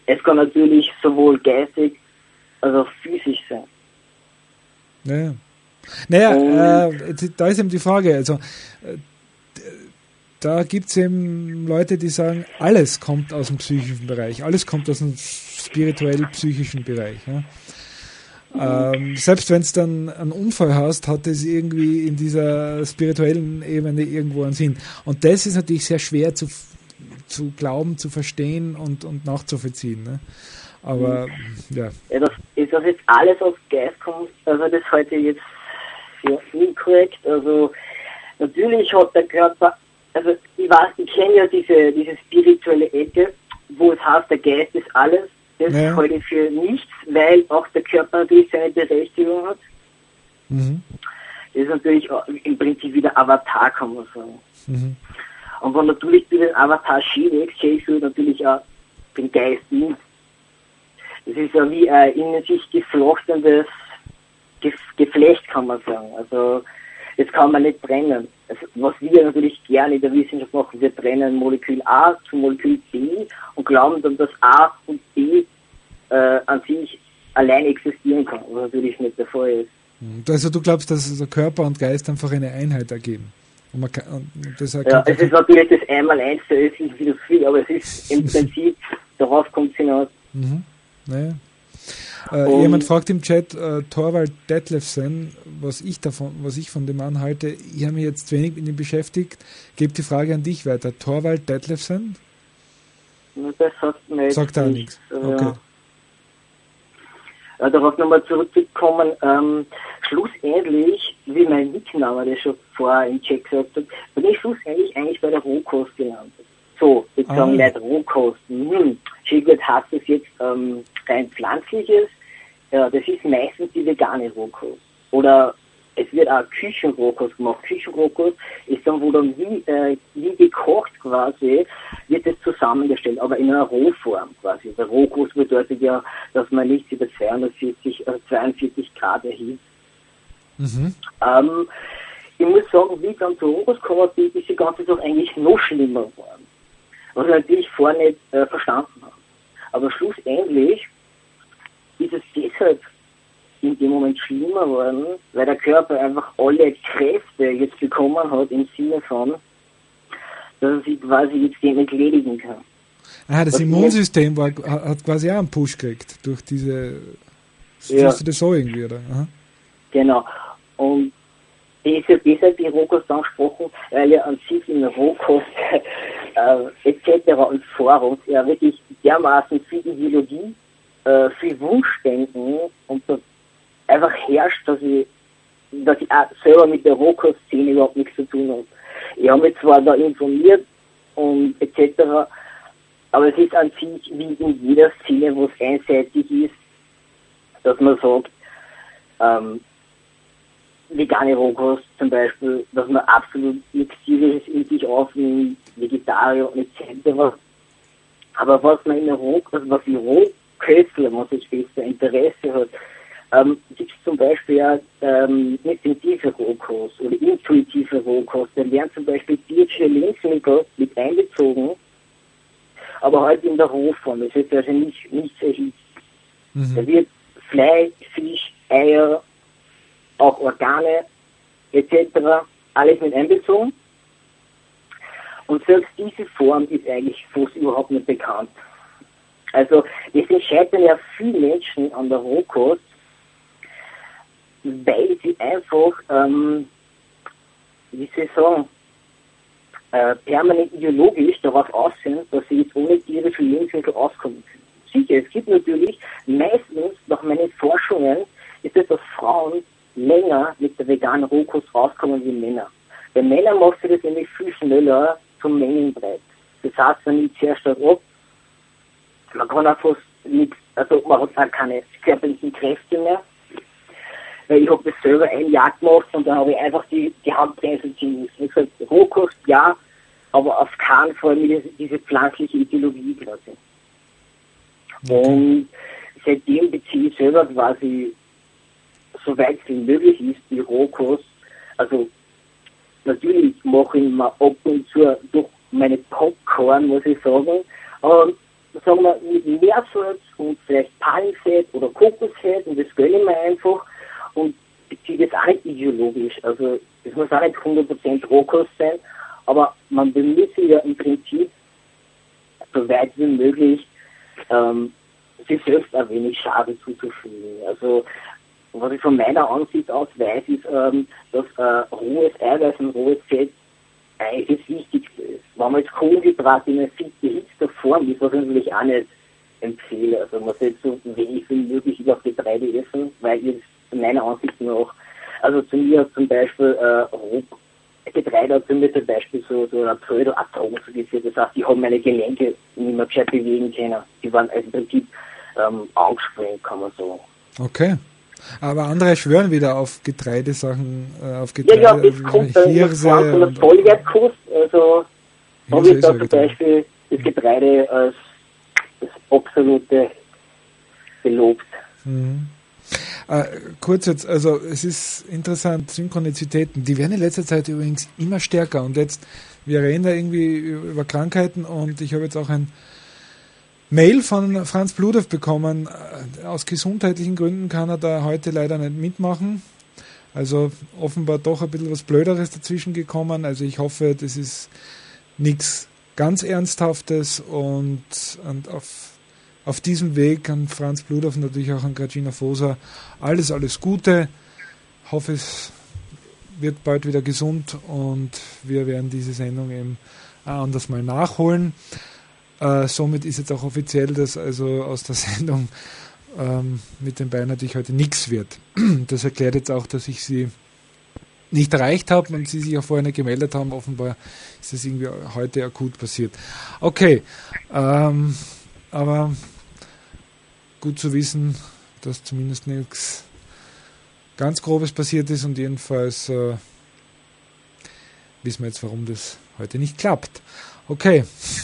es kann natürlich sowohl geistig als auch physisch sein. Naja, naja äh, da ist eben die Frage, also äh, da gibt es eben Leute, die sagen, alles kommt aus dem psychischen Bereich, alles kommt aus dem spirituell-psychischen Bereich. Ja? Ähm, selbst wenn es dann einen Unfall hast, hat es irgendwie in dieser spirituellen Ebene irgendwo einen Sinn. Und das ist natürlich sehr schwer zu, zu glauben, zu verstehen und, und nachzuvollziehen. Ne? Aber, mhm. ja. ja das, ist das jetzt alles aus Geist kommt, also das halte ich jetzt für inkorrekt. Also, natürlich hat der Körper, also ich weiß, ich kenne ja diese, diese spirituelle Ecke, wo es heißt, der Geist ist alles. Das ja. halte ich für nichts, weil auch der Körper natürlich seine Berechtigung hat. Mhm. Das ist natürlich auch im Prinzip wieder Avatar, kann man sagen. Mhm. Und wenn natürlich dieser Avatar schädigt, schädigt natürlich auch den Geist nicht. Das ist ja wie ein in sich geflochtenes Geflecht, kann man sagen. Also das kann man nicht trennen. Also, was wir natürlich gerne in der Wissenschaft machen, wir trennen Molekül A zu Molekül B und glauben dann, dass A und B äh, an sich allein existieren kann, was natürlich nicht der Fall ist. Also du glaubst, dass der Körper und Geist einfach eine Einheit ergeben? Und man kann, und das ja, es ist natürlich das Einmal-Eins der östlichen Philosophie, aber es ist im Prinzip, darauf kommt es hinaus. Mhm. Naja. Äh, jemand fragt im Chat, äh, Thorvald Detlefsen, was ich davon, was ich von dem Mann halte. Ich habe mich jetzt wenig mit ihm beschäftigt. Gebe die Frage an dich weiter. Thorvald Detlefsen? Das sagt mir jetzt sagt er nichts. Okay. Ja. Darauf nochmal zurückzukommen, ähm, schlussendlich, wie mein Nickname das schon vorher im Chat gesagt hat, bin ich schlussendlich eigentlich bei der Rohkost gelandet. So, jetzt ah. sagen Leute Rohkost. Hm, Schigert hat das jetzt ähm, rein pflanzliches. Ja, das ist meistens die vegane Rohkost. Oder es wird auch Küchenrohkost gemacht. Küchenrohkost ist dann, wo dann wie, äh, wie gekocht quasi, wird das zusammengestellt, aber in einer Rohform quasi. Der Rohkost bedeutet ja, dass man nicht über zweihundertvierzig, also zweiundvierzig Grad erhielt. Mhm. Ähm, ich muss sagen, wie ich dann zur Rohkost gekommen bin, ist die ganze Sache eigentlich noch schlimmer geworden. Was ich natürlich vorher nicht äh, verstanden habe. Aber schlussendlich ist es deshalb in dem Moment schlimmer geworden, weil der Körper einfach alle Kräfte jetzt bekommen hat im Sinne von, dass er sich quasi jetzt dem entledigen kann. Ah, das Was Immunsystem war, hat quasi auch einen Push gekriegt durch diese, ja. du das so irgendwie, oder? Aha. Genau. Und deshalb, deshalb die Rohkost angesprochen, weil ja an sich in der Rohkost äh, et cetera und Forums ja wirklich dermaßen viel Ideologie, äh, viel Wunschdenken und so einfach herrscht, dass ich, dass ich auch selber mit der Rohkost-Szene überhaupt nichts zu tun habe. Ich habe mich zwar da informiert und et cetera, aber es ist an sich wie in jeder Szene, wo es einseitig ist, dass man sagt, ähm, vegane Rohkost zum Beispiel, dass man absolut nichts Tierisches in sich aufnimmt, Vegetarier und et cetera. Aber was man in der Rohkost, also was die Rohköstler, was jetzt später Interesse hat, ähm, gibt es zum Beispiel ja ähm, intensive Rohkost oder intuitive Rohkost. Da werden zum Beispiel tierische Lebensmittel mit einbezogen, aber halt in der Rohform. Das ist also nicht, nicht erhitzt. Mhm. Da wird Fleisch, Fisch, Eier, auch Organe et cetera alles mit einbezogen. Und selbst diese Form ist eigentlich fast überhaupt nicht bekannt. Also deswegen scheitern ja viele Menschen an der Rohkost, weil sie einfach, ähm, wie soll ich sagen, äh, permanent ideologisch darauf aus sind, dass sie jetzt ohne tierische Lebensmittel auskommen können. Sicher, es gibt natürlich, meistens nach meinen Forschungen, ist es, dass Frauen länger mit der veganen Rohkost rauskommen wie Männer. Bei Männern macht sie das nämlich viel schneller zum Mengenbreit. Das heißt, man nimmt sehr stark ab, man kann auch fast nichts, also man hat auch keine körperlichen Kräfte mehr. Weil ich habe das selber ein Jahr gemacht und dann habe ich einfach die, die Handbremse ziehen müssen. Ich gesagt, Rohkost ja, aber auf keinen Fall mit diese, diese pflanzliche Ideologie quasi. Und seitdem beziehe ich selber quasi, soweit es möglich ist, die Rohkost. Also natürlich mache ich mal ab und zu durch meine Popcorn, muss ich sagen, aber sagen wir, mit Meersalz und vielleicht Palmfett oder Kokosfett und das gönne ich mir einfach und beziehe das auch nicht ideologisch. Also es muss auch nicht hundert Prozent Rohkost sein, aber man bemüht sich ja im Prinzip, so weit wie möglich, ähm, sich selbst ein wenig Schaden zuzufügen. Also was ich von meiner Ansicht aus weiß, ist, ähm, dass äh, rohes Eiweiß und rohes Fett eigentlich das Wichtigste ist. Wenn man jetzt Kohlenhydrat in einer behitzter Form ist, was ich natürlich auch nicht empfehle. Also man sollte so wenig wie möglich über Getreide essen, weil ich meiner Ansicht nach, also zu mir zum Beispiel äh, Getreide hat zu mir zum Beispiel so, so ein Pseudo-Atom zugeführt. Das heißt, ich habe meine Gelenke nicht mehr gescheit bewegen können. Die waren also im Prinzip ähm, angesprengt, kann man sagen. Okay. Aber andere schwören wieder auf Getreidesachen, äh, auf Getreide. Ja, ja, das kommt dann Hirse von der Vollwertkost. Also habe ich da zum Beispiel das Getreide als das absolute gelobt. Mhm. Äh, kurz jetzt, also es ist interessant, Synchronizitäten, die werden in letzter Zeit übrigens immer stärker und jetzt, wir reden da irgendwie über Krankheiten und ich habe jetzt auch ein Mail von Franz Bludow bekommen. Aus gesundheitlichen Gründen kann er da heute leider nicht mitmachen. Also offenbar doch ein bisschen was Blöderes dazwischen gekommen. Also ich hoffe, das ist nichts ganz Ernsthaftes und, und auf, auf diesem Weg an Franz Bludow und natürlich auch an Grazina Foser alles, alles Gute. Ich hoffe, es wird bald wieder gesund und wir werden diese Sendung eben auch anders mal nachholen. Äh, somit ist jetzt auch offiziell, dass also aus der Sendung ähm, mit den beiden natürlich heute nichts wird. Das erklärt jetzt auch, dass ich sie nicht erreicht habe und sie sich auch vorher nicht gemeldet haben. Offenbar ist das irgendwie heute akut passiert. Okay, ähm, aber gut zu wissen, dass zumindest nichts ganz Grobes passiert ist und jedenfalls äh, wissen wir jetzt, warum das heute nicht klappt. Okay.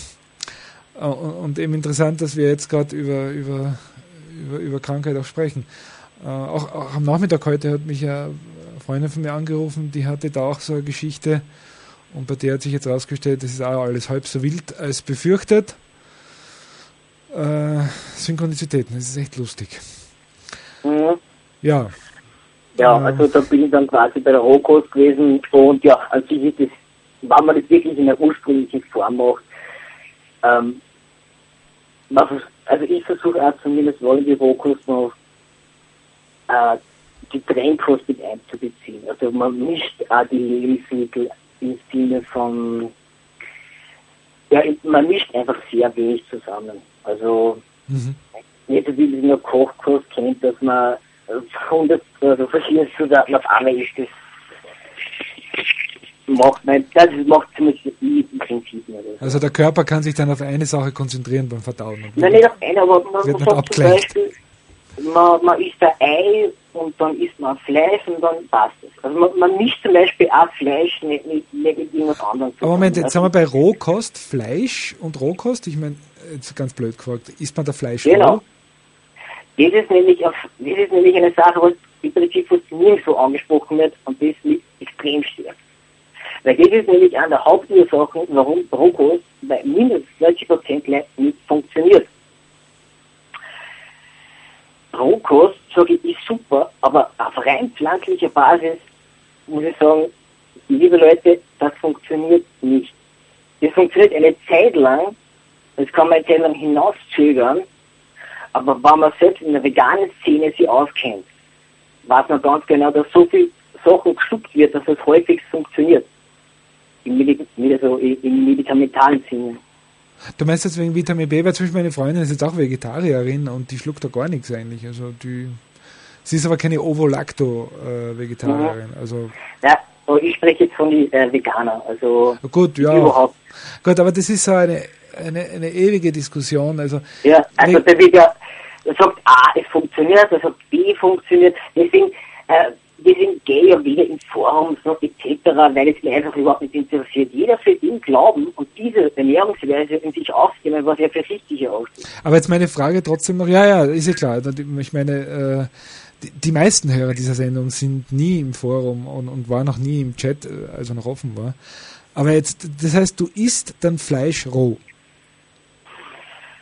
Und eben interessant, dass wir jetzt gerade über, über, über, über Krankheit auch sprechen. Äh, auch, auch am Nachmittag heute hat mich eine Freundin von mir angerufen, die hatte da auch so eine Geschichte und bei der hat sich jetzt herausgestellt, das ist auch alles halb so wild als befürchtet. Äh, Synchronizitäten, das ist echt lustig. Mhm. Ja. Ja, äh, also da bin ich dann quasi bei der Rohkost gewesen und ja, an sich ist das, wenn man das wirklich in der ursprünglichen Form macht, ähm, also ich versuche auch zumindest wollen die Rohkost noch äh, die Trennkost mit einzubeziehen. Also man mischt auch die Lebensmittel im Sinne von, ja, man mischt einfach sehr wenig zusammen. Also mhm. nicht so wie man in der Kochkost kennt, dass man hundert also verschiedene Zutaten auf einmal ist. Das macht man, das macht zumindest ich im Prinzip nicht. Also der Körper kann sich dann auf eine Sache konzentrieren beim Verdauen. Nein, nicht auf eine, aber man, man sagt zum Beispiel, man, man isst ein Ei und dann isst man Fleisch und dann passt es. Also man, man mischt zum Beispiel auch Fleisch nicht, nicht, nicht mit irgendwas anderem zusammen. Aber Moment, jetzt sind wir bei Rohkost, Fleisch und Rohkost. Ich meine, jetzt ganz blöd gefragt, isst man da Fleisch genau. roh? Das ist nämlich auf, das ist nämlich eine Sache, was im Prinzip fast nirgendwo angesprochen wird und das liegt extrem stark. Weil das ist nämlich eine der Hauptursachen, warum Rohkost bei mindestens neunzig Prozent Leuten nicht funktioniert. Rohkost, sage ich, ist super, aber auf rein pflanzlicher Basis muss ich sagen, liebe Leute, das funktioniert nicht. Das funktioniert eine Zeit lang, das kann man eine Zeit lang hinauszögern, aber wenn man selbst in der veganen Szene sich auskennt, weiß man ganz genau, dass so viel Sachen geschluckt wird, dass es häufig funktioniert. Im, Medi- also im medikamentalen Sinne. Du meinst jetzt wegen Vitamin B, weil zum Beispiel meine Freundin ist jetzt auch Vegetarierin und die schluckt da gar nichts eigentlich. Also die, sie ist aber keine Ovo-Lacto-Vegetarierin. Äh, also ja, aber ich spreche jetzt von den äh, Veganern. Also gut, ja. Überhaupt. Gut, aber das ist so eine, eine, eine ewige Diskussion. Also ja, also der Vegan sagt A, es funktioniert, er sagt B, funktioniert. Deswegen, äh, deswegen gehe ich ja weder in Forums noch et cetera, weil es mir einfach überhaupt nicht interessiert. Jeder für ihn glauben und diese Ernährungsweise in sich aufnehmen, was er für richtig aussieht. Aber jetzt meine Frage trotzdem noch, ja, ja, ist ja klar. Ich meine, äh, die, die meisten Hörer dieser Sendung sind nie im Forum und, und waren noch nie im Chat, also noch offen war. Aber jetzt, das heißt, du isst dann Fleisch roh?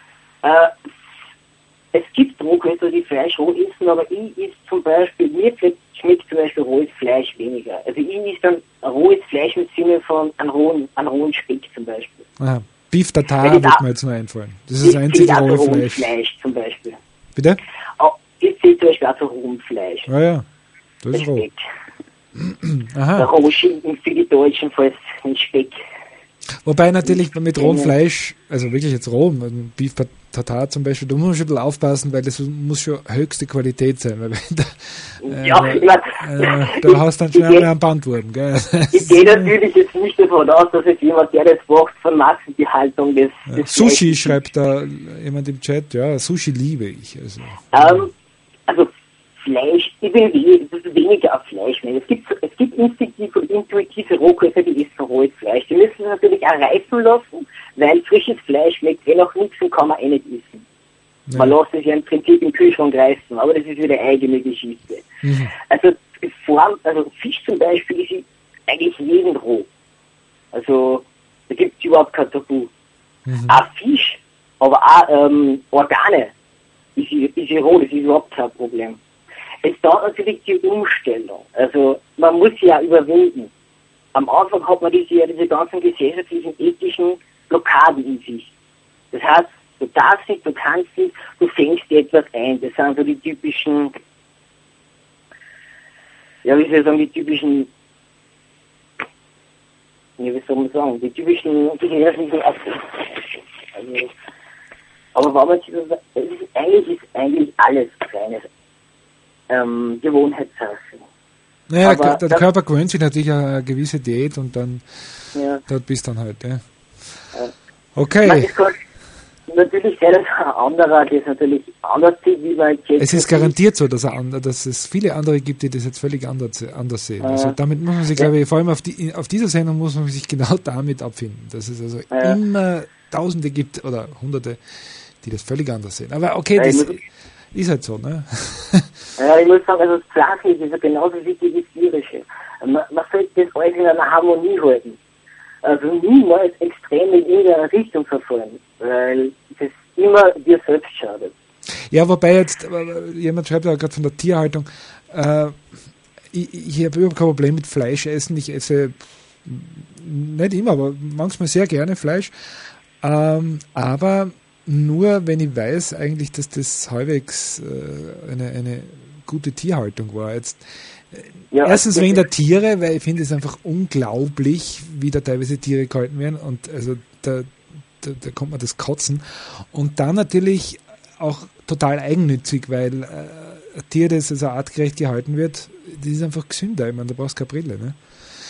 Äh, es gibt Rohköstler, die Fleisch roh essen, aber ich esse zum Beispiel, mir schmeckt zum Beispiel rohes Fleisch weniger. Also ich esse dann rohes Fleisch im Sinne von einem rohen, einem rohen Speck zum Beispiel. Aha. Beef Tartar wird mir jetzt nur einfallen. Das ist das einzige rohe Fleisch. Fleisch zum Beispiel. Bitte? Oh, ich sehe zum Beispiel auch so rohem Fleisch. Ah ja, das ist roh. Speck. Aha. Der Rohschinken für die Deutschen, falls ein Speck. Wobei natürlich mit rohem Fleisch, also wirklich jetzt roh, Beef Tartar zum Beispiel, da muss man schon ein bisschen aufpassen, weil das muss schon höchste Qualität sein. Weil da, äh, ja, ich mein, äh, da hast du dann schon einmal einen Bandwurm. Gell? Ich gehe natürlich jetzt nicht davon aus, dass jetzt jemand, der das macht, von Massenbehaltung des, ja. des Sushi Fleisch. Schreibt da jemand im Chat, ja, Sushi liebe ich. Also, ähm, also Fleisch, ich bin we- weniger auf Fleisch. Ne? Es gibt, es gibt instinktive und intuitive Rohköstler, die essen rohes Fleisch. Die müssen es natürlich auch reifen lassen, weil frisches Fleisch schmeckt eh noch nichts und kann man eh nicht essen. Ja. Man lässt es ja im Prinzip im Kühlschrank reifen, aber das ist wieder eigene Geschichte. Mhm. Also, Form, also Fisch zum Beispiel ist eigentlich jeden roh. Also da gibt es überhaupt kein Tabu. Mhm. Auch Fisch, aber auch ähm, Organe ist, ist roh, das ist überhaupt kein Problem. Es dauert natürlich die Umstellung. Also man muss sie ja überwinden. Am Anfang hat man diese, ja, diese ganzen gesellschaftlichen, ethischen Blockaden in sich. Das heißt, du darfst nicht, du kannst nicht, du fängst dir etwas ein. Das sind so die typischen, ja wie soll ich sagen, die typischen, ja, wie soll man sagen, die typischen gesellschaftlichen Aspekte. Also, aber wenn man sich das, es ist, eigentlich ist eigentlich alles kleines ähm, Gewohnheitssache. Naja, aber der, der Körper gewöhnt sich natürlich an eine gewisse Diät und dann ja. dort bist dann halt, ja. Ja. Okay. Man, es kann natürlich sein, dass ein anderer das natürlich anders sieht, wie man jetzt. Es ist garantiert so, dass, er and, dass es viele andere gibt, die das jetzt völlig anders, anders sehen. Ja. Also damit muss man sich, glaube ich, vor allem auf, die, auf dieser Sendung muss man sich genau damit abfinden, dass es also ja. immer Tausende gibt oder Hunderte, die das völlig anders sehen. Aber okay, ja, das ist halt so, ne? Ja, ich muss sagen, also das Pflanzliche ist ja genauso wichtig wie das Tierische. Man, man sollte das alles in einer Harmonie halten. Also niemals extrem in irgendeiner Richtung verfolgen, weil das immer dir selbst schadet. Ja, wobei jetzt, jemand schreibt ja gerade von der Tierhaltung, äh, ich, ich habe überhaupt kein Problem mit Fleisch essen. Ich esse nicht immer, aber manchmal sehr gerne Fleisch. Ähm, aber nur, wenn ich weiß eigentlich, dass das halbwegs äh, eine, eine gute Tierhaltung war. Jetzt, ja, erstens wegen der Tiere, weil ich finde es einfach unglaublich, wie da teilweise Tiere gehalten werden und also da, da, da kommt man das Kotzen. Und dann natürlich auch total eigennützig, weil äh, ein Tier, das also artgerecht gehalten wird, das ist einfach gesünder. Ich meine, da brauchst du keine Brille. Ne?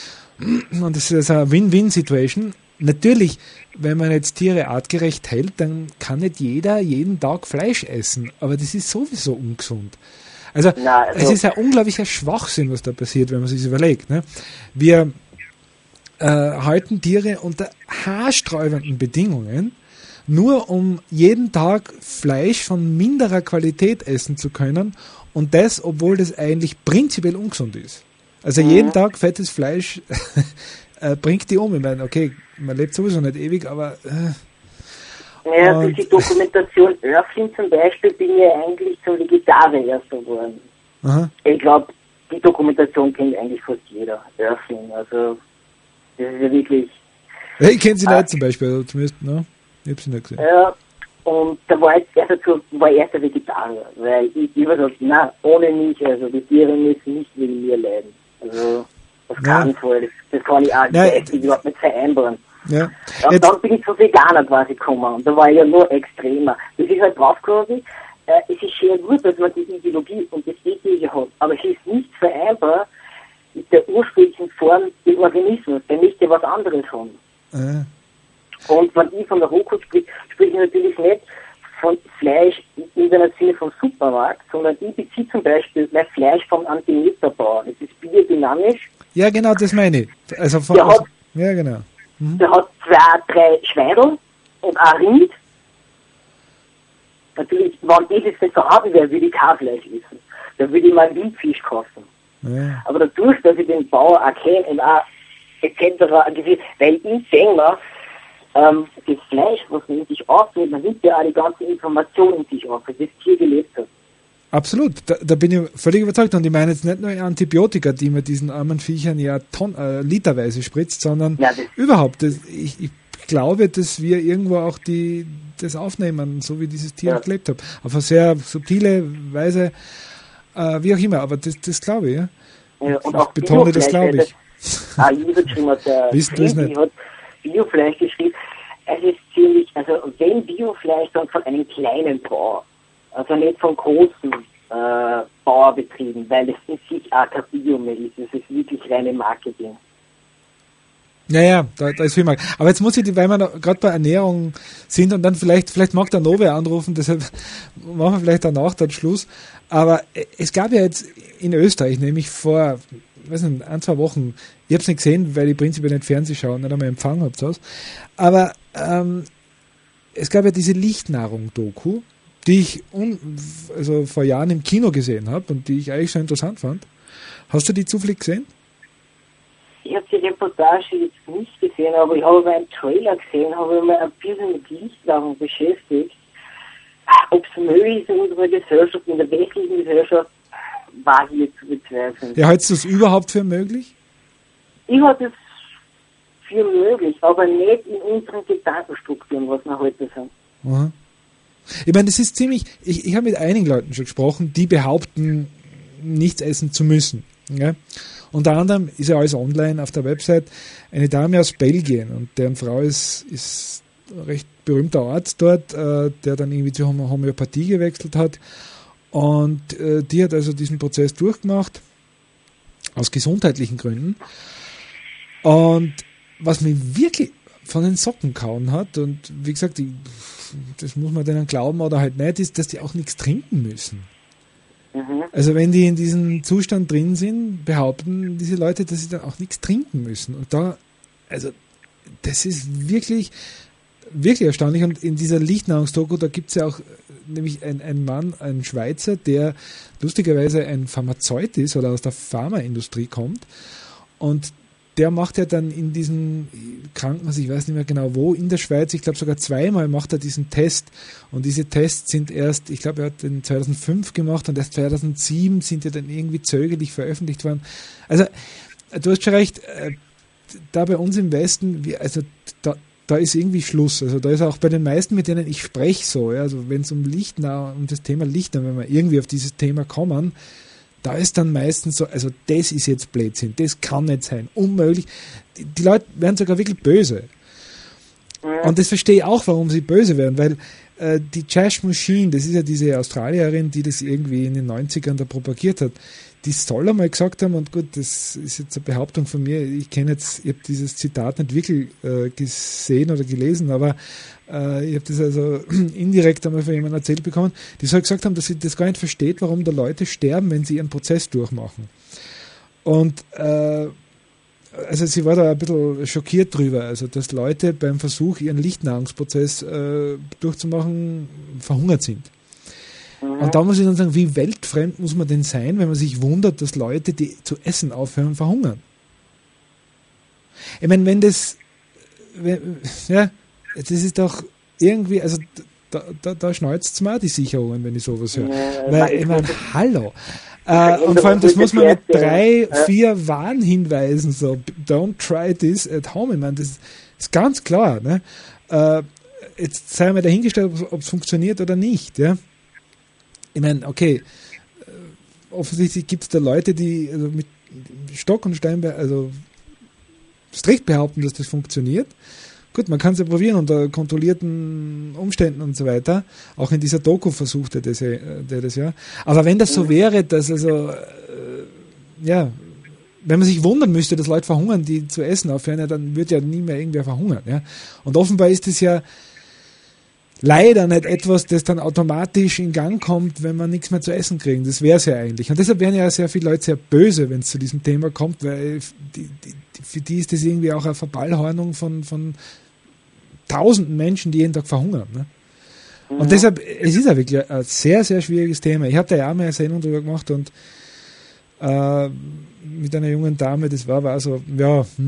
Und das ist also eine Win-Win-Situation. Natürlich, wenn man jetzt Tiere artgerecht hält, dann kann nicht jeder jeden Tag Fleisch essen, aber das ist sowieso ungesund. Also, Na, also es ist ein unglaublicher Schwachsinn, was da passiert, wenn man sich das überlegt. Ne? Wir äh, halten Tiere unter haarsträubenden Bedingungen, nur um jeden Tag Fleisch von minderer Qualität essen zu können und das, obwohl das eigentlich prinzipiell ungesund ist. Also mhm. jeden Tag fettes Fleisch äh, bringt die um. Ich meine, okay, man lebt sowieso nicht ewig, aber... Äh, Naja, durch die Dokumentation Earthling zum Beispiel bin ich eigentlich zum Vegetarier erst geworden. Aha. Ich glaube, die Dokumentation kennt eigentlich fast jeder. Earthling, also das ist ja wirklich... Ja, ich kenne sie äh, nicht zum Beispiel, also zumindest, ne? Ich habe sie nicht gesehen. Ja, und da war ich erst dazu, war ich erst der Vegetarier, weil ich immer gesagt, na, ohne mich, also die Tiere müssen nicht wegen mir leiden. Also auf keinen Fall, das, das kann ich auch nicht überhaupt nicht vereinbaren. Ja. Und dann bin ich zum Veganer quasi gekommen und da war ich ja nur extremer. Das ist halt draufgekommen, äh, es ist sehr gut, dass man die Ideologie und das Ethische hat, aber es ist nicht vereinbar mit der ursprünglichen Form des Organismus, der möchte was anderes haben. Ja. Und wenn ich von der Rohkost spreche, spreche ich natürlich nicht von Fleisch in der Sinne vom Supermarkt, sondern ich beziehe zum Beispiel mein Fleisch vom Antimeterbauer. Es ist biodynamisch. Ja, genau, das meine ich. Also von, der, hat, ja, genau. Mhm. der hat zwei, drei Schweine und ein Rind. Natürlich, wenn ich das nicht vorhanden wäre, würde ich kein Fleisch essen. Dann würde ich mal einen Wildfisch kaufen. Ja. Aber dadurch, dass ich den Bauer auch kenne und auch et cetera, weil ich denke, ähm, das Fleisch, was man in sich aufnimmt, man nimmt ja auch die ganze Information in sich auf, weil das Tier gelebt hat. Absolut, da, da bin ich völlig überzeugt. Und ich meine jetzt nicht nur Antibiotika, die man diesen armen Viechern ja ton, äh, literweise spritzt, sondern Ja, das- überhaupt. Das, ich, ich glaube, dass wir irgendwo auch die das aufnehmen, so wie dieses Tier Ja. auch gelebt hat. Auf eine sehr subtile Weise, äh, wie auch immer, aber das, das glaube ich. Ja. Ja, und Ich auch betone das, Biofleisch, glaube weil ich. das- Ah, User geschrieben hat, der Wissen du es Freddy nicht? hat Biofleisch geschrieben. Es ist ziemlich, also wenn Biofleisch, dann von einem kleinen Bauer, also nicht von großen äh, Bauerbetrieben, weil es in sich auch kein Bio mehr ist. Es ist wirklich reine Marketing. Ja, ja, da, da ist viel mal. Aber jetzt muss ich, die- weil wir gerade bei Ernährung sind und dann vielleicht, vielleicht mag der Nove anrufen, deshalb machen wir vielleicht danach dann Schluss. Aber äh, es gab ja jetzt in Österreich, nämlich vor, ich weiß nicht, ein, zwei Wochen, ich habe es nicht gesehen, weil ich prinzipiell nicht Fernsehen schaue, nicht einmal Empfang habe zu Hause. Aber ähm, es gab ja diese Lichtnahrung-Doku, die ich un, also vor Jahren im Kino gesehen habe und die ich eigentlich schon interessant fand. Hast du die zufällig gesehen? Ich habe die Reportage jetzt nicht gesehen, aber ich habe über einen Trailer gesehen, habe mich ein bisschen mit Lichtnahrung beschäftigt. Ob es möglich ist in unserer Gesellschaft, in der westlichen Gesellschaft, war hier zu bezweifeln. Ja, hältst du das überhaupt für möglich? Ich halte es für möglich, aber nicht in unseren Gedankenstrukturen, was wir heute sind. Aha. Ich meine, das ist ziemlich, ich, ich habe mit einigen Leuten schon gesprochen, die behaupten, nichts essen zu müssen. Ja? Unter anderem ist ja alles online auf der Website eine Dame aus Belgien und deren Frau ist, ist ein recht berühmter Arzt dort, äh, der dann irgendwie zur Homö- Homöopathie gewechselt hat und äh, die hat also diesen Prozess durchgemacht aus gesundheitlichen Gründen und was mich wirklich von den Socken gehauen hat und wie gesagt, ich, das muss man denen glauben oder halt nicht, ist, dass die auch nichts trinken müssen. Mhm. Also wenn die in diesem Zustand drin sind, behaupten diese Leute, dass sie dann auch nichts trinken müssen. Und da, also das ist wirklich, wirklich erstaunlich. Und in dieser Lichtnahrungsdoku, da gibt es ja auch nämlich ein, ein Mann, ein Schweizer, der lustigerweise ein Pharmazeut ist oder aus der Pharmaindustrie kommt. Und der macht ja dann in diesem Krankenhaus, ich weiß nicht mehr genau wo, in der Schweiz, ich glaube sogar zweimal macht er diesen Test und diese Tests sind erst, ich glaube er hat den zweitausendfünf gemacht und erst zweitausendsieben sind ja dann irgendwie zögerlich veröffentlicht worden. Also du hast schon recht, da bei uns im Westen, wir, also da, da ist irgendwie Schluss, also da ist auch bei den meisten, mit denen ich spreche so, ja, also wenn es um Lichtnahrung, um das Thema Lichtnahrung, wenn wir irgendwie auf dieses Thema kommen, da ist dann meistens so, also das ist jetzt Blödsinn, das kann nicht sein, unmöglich. Die, die Leute werden sogar wirklich böse. Und das verstehe ich auch, warum sie böse werden, weil äh, die Josh Machine, das ist ja diese Australierin, die das irgendwie in den neunzigern da propagiert hat, die soll einmal gesagt haben, und gut, das ist jetzt eine Behauptung von mir, ich kenne jetzt, ich habe dieses Zitat nicht wirklich äh, gesehen oder gelesen, aber äh, ich habe das also indirekt einmal von jemandem erzählt bekommen, die soll gesagt haben, dass sie das gar nicht versteht, warum da Leute sterben, wenn sie ihren Prozess durchmachen. Und äh, also sie war da ein bisschen schockiert drüber, also dass Leute beim Versuch, ihren Lichtnahrungsprozess äh, durchzumachen, verhungert sind. Und da muss ich dann sagen, wie weltfremd muss man denn sein, wenn man sich wundert, dass Leute, die zu essen aufhören, verhungern? Ich meine, wenn das, wenn, ja, das ist doch irgendwie, also da, da, da schneuzt es mir auch die Sicherungen, wenn ich sowas höre. Ja, Weil, ich meine, hallo. Äh, und vor allem, das muss man mit drei, vier Warnhinweisen so, don't try this at home. Ich meine, das ist ganz klar. Ne? Äh, jetzt sei mal dahingestellt, ob es funktioniert oder nicht. Ja? Ich meine, okay, offensichtlich gibt es da Leute, die also mit Stock und Stein, also strikt behaupten, dass das funktioniert. Gut, man kann es ja probieren unter kontrollierten Umständen und so weiter. Auch in dieser Doku versucht er das ja. Der das ja. Aber wenn das so wäre, dass also, äh, ja, wenn man sich wundern müsste, dass Leute verhungern, die zu essen aufhören, ja, dann wird ja nie mehr irgendwer verhungern. Ja. Und offenbar ist es ja leider nicht etwas, das dann automatisch in Gang kommt, wenn man nichts mehr zu essen kriegt. Das wäre es ja eigentlich. Und deshalb wären ja sehr viele Leute sehr böse, wenn es zu diesem Thema kommt, weil die, die, für die ist das irgendwie auch eine Verballhornung von, von tausenden Menschen, die jeden Tag verhungern. Ne? Mhm. Und deshalb, es ist ja wirklich ein sehr, sehr schwieriges Thema. Ich habe da ja auch mal eine Sendung drüber gemacht und äh, mit einer jungen Dame, das war, war so, ja, hm,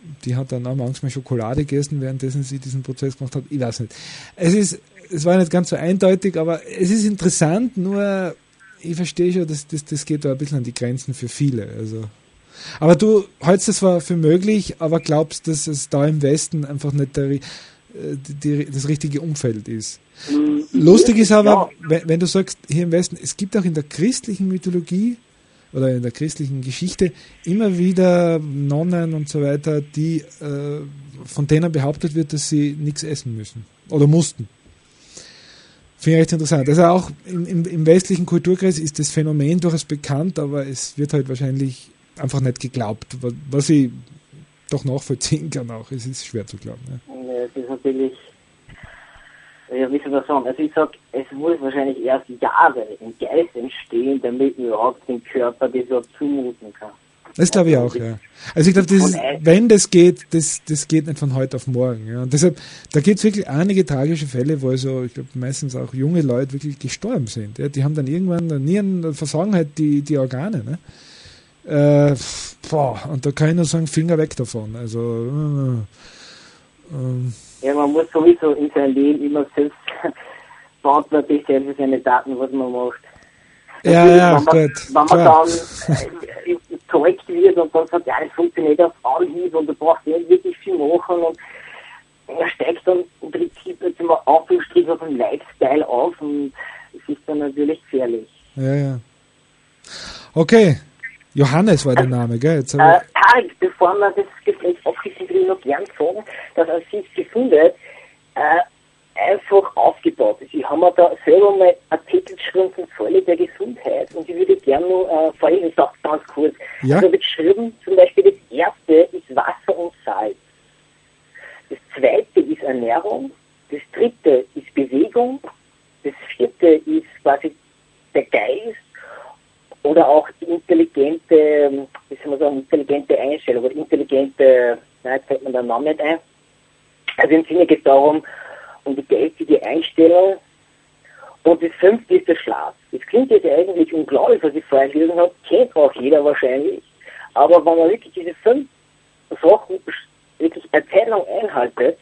die hat dann auch manchmal Schokolade gegessen, währenddessen sie diesen Prozess gemacht hat. Ich weiß nicht. Es ist, es war nicht ganz so eindeutig, aber es ist interessant, nur ich verstehe schon, dass das, das geht da ein bisschen an die Grenzen für viele. Also. Aber du hältst das zwar für möglich, aber glaubst, dass es da im Westen einfach nicht der, die, die, das richtige Umfeld ist. Mhm. Lustig ist aber, ja. wenn, wenn du sagst, hier im Westen, es gibt auch in der christlichen Mythologie oder in der christlichen Geschichte immer wieder Nonnen und so weiter, die äh, von denen behauptet wird, dass sie nichts essen müssen oder mussten. Finde ich recht interessant. Also auch im, im, im westlichen Kulturkreis ist das Phänomen durchaus bekannt, aber es wird halt wahrscheinlich einfach nicht geglaubt, was ich doch nachvollziehen kann auch. Es ist schwer zu glauben. Ja, ja es ist natürlich, ja, wie soll man sagen, also ich sage, es muss wahrscheinlich erst Jahre im Geist entstehen, damit man überhaupt den Körper das so zumuten kann. Das glaube ich auch, ja. Also ich glaube, das ist, wenn das geht, das, das geht nicht von heute auf morgen. Ja. Und deshalb, da gibt es wirklich einige tragische Fälle, wo also, ich glaube, meistens auch junge Leute wirklich gestorben sind. Ja. Die haben dann irgendwann eine Nieren, versagen halt die, die Organe. Ne? Äh, boah, und da kann ich nur sagen, Finger weg davon. Also, äh, äh, ja, man muss sowieso in seinem Leben immer selbst verantwortlich sein für seine Taten, was man macht. Ja, ja, wenn man, gut. Wenn man klar. dann äh, korrekt wird und dann sagt, ja, das funktioniert auf Anhieb und du brauchst nicht wirklich viel machen und er steigt dann im Prinzip jetzt immer Anführungsstrich auf einen Lifestyle auf und es ist dann natürlich gefährlich. Ja, ja. Okay. Johannes war der Name, gell? Jetzt äh, Tarek, bevor wir das Gespräch abschließen, will ich noch gern sagen, dass an sich gefunden äh, einfach aufgebaut ist. Ich habe mir da selber mal Artikel geschrieben von Säule der Gesundheit und ich würde gerne noch äh, vorlesen, ich sage ganz kurz. Ja? Also wird geschrieben, zum Beispiel das erste ist Wasser und Salz. Das zweite ist Ernährung. Das dritte ist Bewegung. Das vierte ist quasi der Geist. Oder auch die intelligente, wie soll man sagen, intelligente Einstellung oder intelligente, nein, jetzt fällt mir der Name nicht ein. Also im Sinne geht es darum, um die geistige Einstellung. Und das fünfte ist der Schlaf. Das klingt jetzt eigentlich unglaublich, was ich vorher gelesen habe, kennt auch jeder wahrscheinlich. Aber wenn man wirklich diese fünf Sachen wirklich eine Zeit lang einhaltet,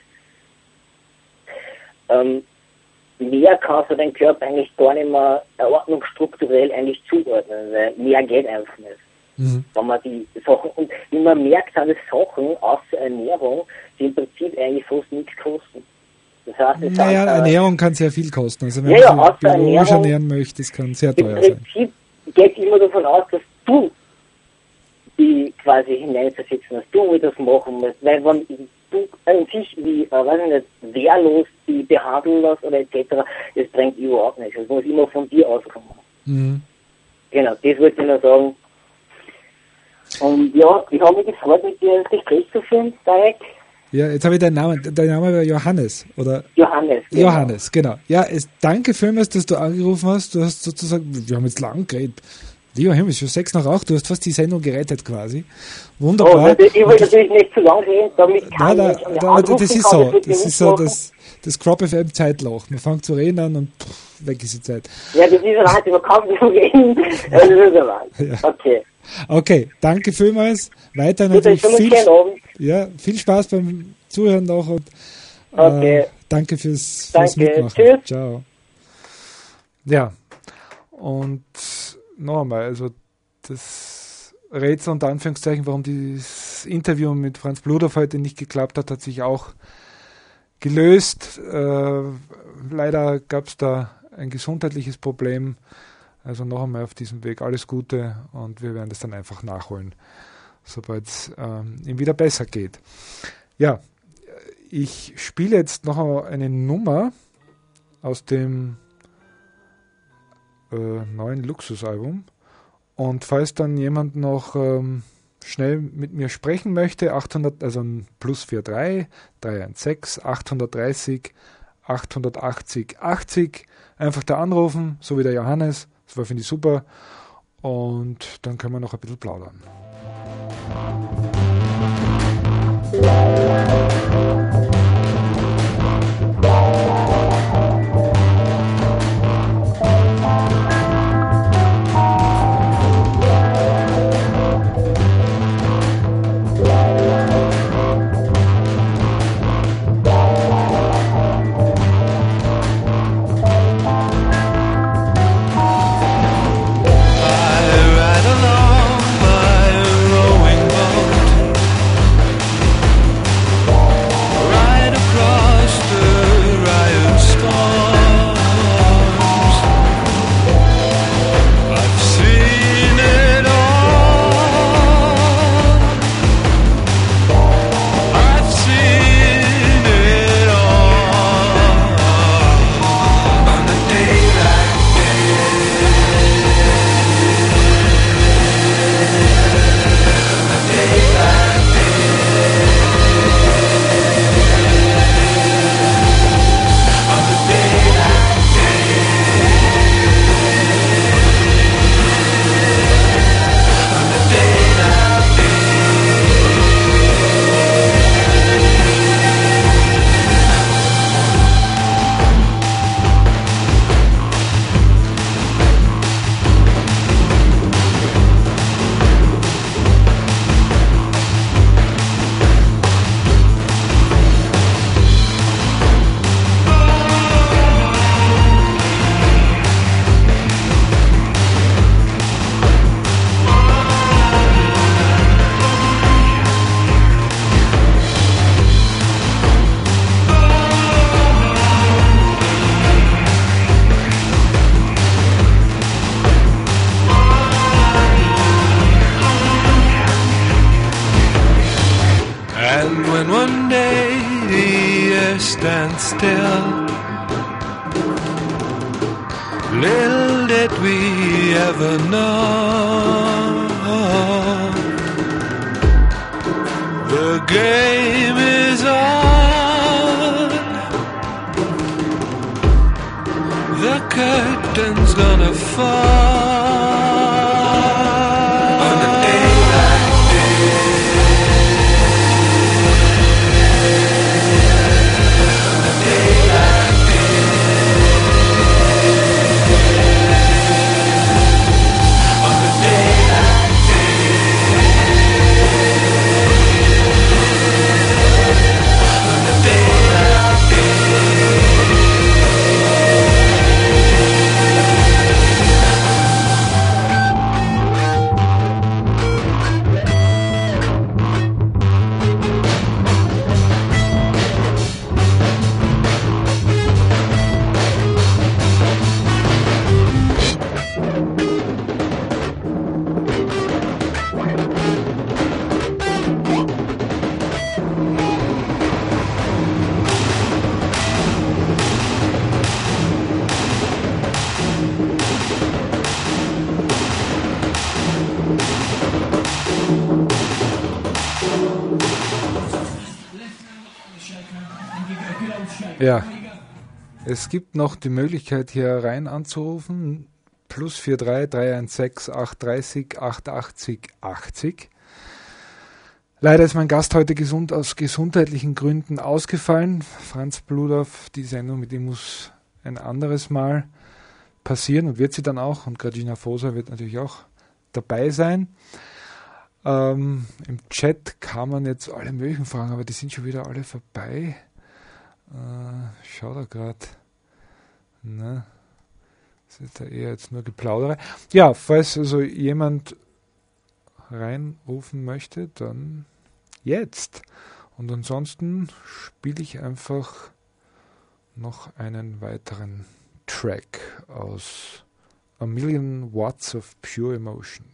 ähm, mehr kann für deinen Körper eigentlich gar nicht mehr Ordnung strukturell eigentlich zuordnen, weil mehr geht einfach nicht. Mhm. Wenn man die Sachen, und wie man merkt, sind das Sachen außer Ernährung, die im Prinzip eigentlich fast nichts kosten. Das heißt, es naja, sind, Ernährung kann sehr viel kosten. Also wenn ja, ja, man sich biologisch Ernährung, ernähren möchte, das kann sehr teuer sein. Im Prinzip geht es immer davon aus, dass du die quasi hineinversetzen, dass du das machen musst, weil wenn du an sich wie, äh, weiß ich nicht, wehrlos die behandeln lässt oder et cetera, das bringt überhaupt nichts. Das muss immer von dir auskommen. Mhm. Genau, das wollte ich nur sagen. Und ja, ich habe mich gefreut, mit dir das Gespräch zu führen, Tarek. Ja, jetzt habe ich deinen Namen, dein Name war Johannes, oder? Johannes, genau. Johannes, genau. Ja, es, danke vielmals, dass du angerufen hast. Du hast sozusagen, wir haben jetzt lang geredet. Lieber Himmel, schon sechs nach acht, du hast fast die Sendung gerettet quasi. Wunderbar. Oh, ich will natürlich nicht zu lang reden, damit kann nein, ich da, das ist so, das, das ist so das, das Crop F M Zeitloch. Man fängt zu reden an und pff, weg ist die Zeit. Ja, das ist ja halt, man kann nicht reden. Das ist ja wahr. Ja. Okay. Okay, danke vielmals. Weiter natürlich viel, ja, viel Spaß beim Zuhören noch und äh, okay. danke fürs, fürs danke. Mitmachen. Tschüss. Ciao. Ja, und noch einmal, also das Rätsel unter Anführungszeichen, warum dieses Interview mit Franz Bluhdorf heute nicht geklappt hat, hat sich auch gelöst. Äh, leider gab es da ein gesundheitliches Problem. Also noch einmal auf diesem Weg alles Gute und wir werden das dann einfach nachholen, sobald es ähm, ihm wieder besser geht. Ja, ich spiele jetzt noch eine Nummer aus dem äh, neuen Luxusalbum. Und falls dann jemand noch ähm, schnell mit mir sprechen möchte, achthundert, also ein plus vier drei, drei eins sechs, achthundertdreißig, achthundertachtzig, achtzig, einfach da anrufen, so wie der Johannes, das war, finde ich, super. Und dann können wir noch ein bisschen plaudern. still. Little did we ever know, the game is on, the curtain's gonna fall. On a day like this, on a day like this, on a day like this, on a day like this. Ja, es gibt noch die Möglichkeit, hier rein anzurufen. Plus vier drei drei eins sechs acht drei null acht achtzig achtzig. Leider ist mein Gast heute gesund aus gesundheitlichen Gründen ausgefallen. Franz Bludorf, die Sendung mit ihm muss ein anderes Mal passieren und wird sie dann auch. Und Gradina Foser wird natürlich auch dabei sein. Ähm, Im Chat kann man jetzt alle möglichen Fragen, aber die sind schon wieder alle vorbei. Uh, ich schau da gerade. Ne? Das ist ja eher jetzt nur Geplaudere. Ja, falls also jemand reinrufen möchte, dann jetzt. Und ansonsten spiele ich einfach noch einen weiteren Track aus A Million Watts of Pure Emotion.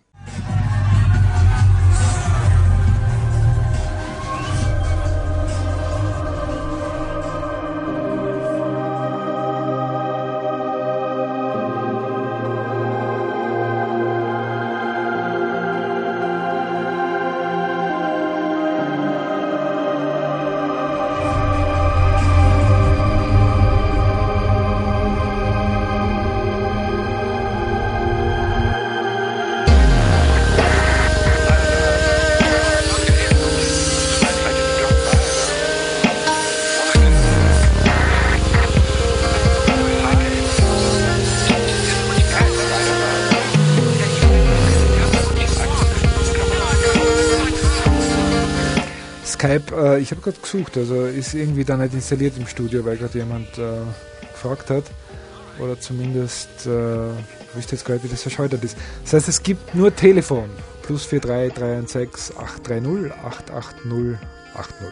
Skype, äh, ich habe gerade gesucht, also ist irgendwie da nicht installiert im Studio, weil gerade jemand äh, gefragt hat. Oder zumindest, äh, ich wüsste jetzt gar nicht, wie das verschleudert ist. Das heißt, es gibt nur Telefon. Plus vier drei drei eins sechs acht drei null acht acht null acht null.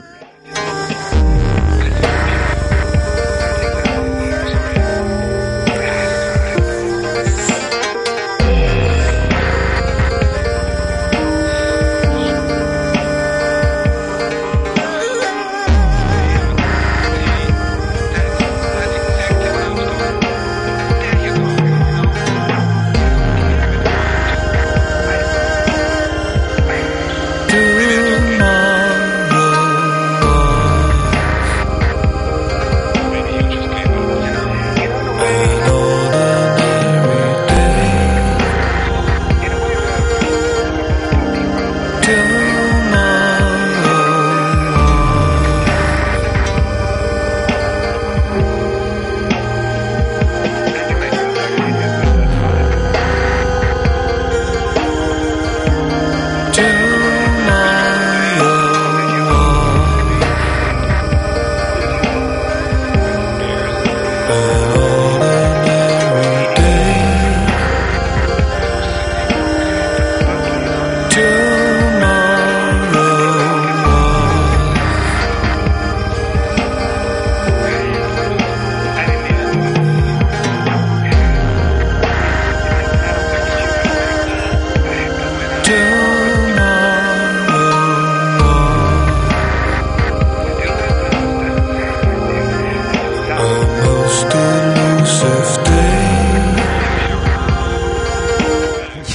Tomorrow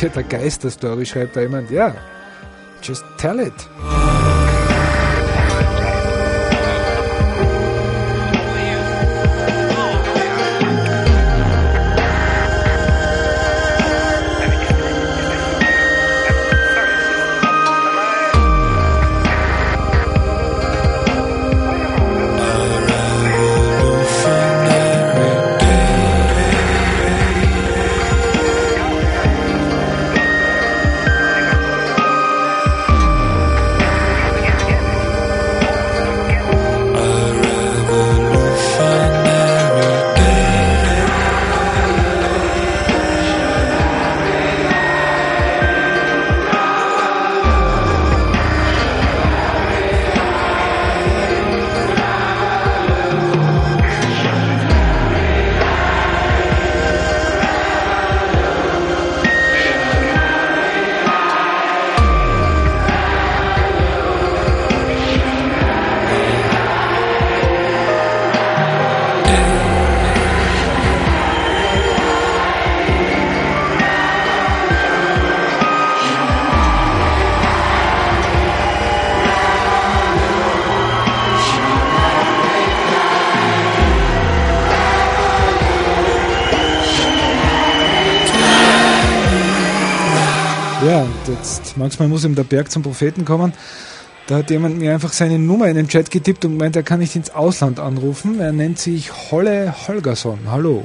hier der Geisterstory, schreibt da jemand. Ja, just tell it. Ja, und jetzt, manchmal muss ihm der Berg zum Propheten kommen. Da hat jemand mir einfach seine Nummer in den Chat getippt und meint, er kann nicht ins Ausland anrufen. Er nennt sich Holle Holgersson. Hallo.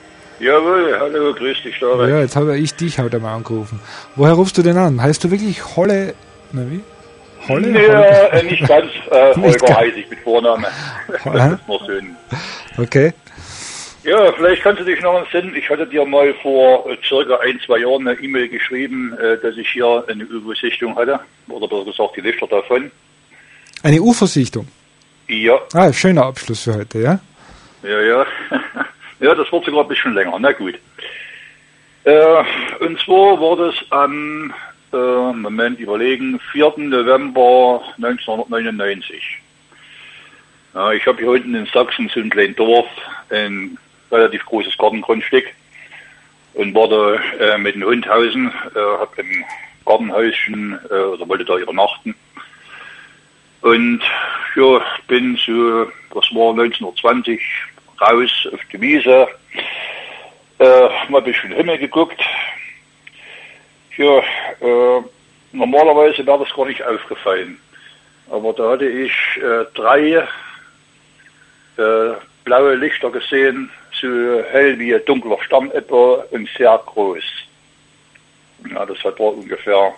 Jawohl, hallo, grüß dich, Starek. Ja, jetzt habe ich dich heute mal angerufen. Woher rufst du denn an? Heißt du wirklich Holle, na wie? Holle? Ja, Holger? äh, nicht ganz, äh, Nicht Holger ganz. heiße ich mit Vornamen. Das ist nur schön. Okay. Ja, vielleicht kannst du dich noch entsinnen, ich hatte dir mal vor äh, circa ein, zwei Jahren eine E-Mail geschrieben, äh, dass ich hier eine U F O-Sichtung hatte, oder besser gesagt die Lichter davon. Eine U F O-Sichtung? Ja. Ah, schöner Abschluss für heute, ja? Ja, ja. Ja, das wird sogar ein bisschen länger, na gut. Äh, und zwar war das am, äh, Moment, überlegen, vierten November neunzehnhundertneunundneunzig. Ja, ich habe hier unten in Sachsen so ein kleines Dorf, ein relativ großes Gartengrundstück und war da äh, mit dem Hund hausen, äh, hab im Gartenhäuschen, äh, oder wollte da übernachten. Und ja, bin so, das war neunzehnhundertzwanzig, raus auf die Wiese, äh, mal ein bisschen in den Himmel geguckt. Ja, äh, normalerweise wäre das gar nicht aufgefallen. Aber da hatte ich äh, drei äh, blaue Lichter gesehen, so hell wie ein dunkler Stern etwa und sehr groß. Ja, das hat war ungefähr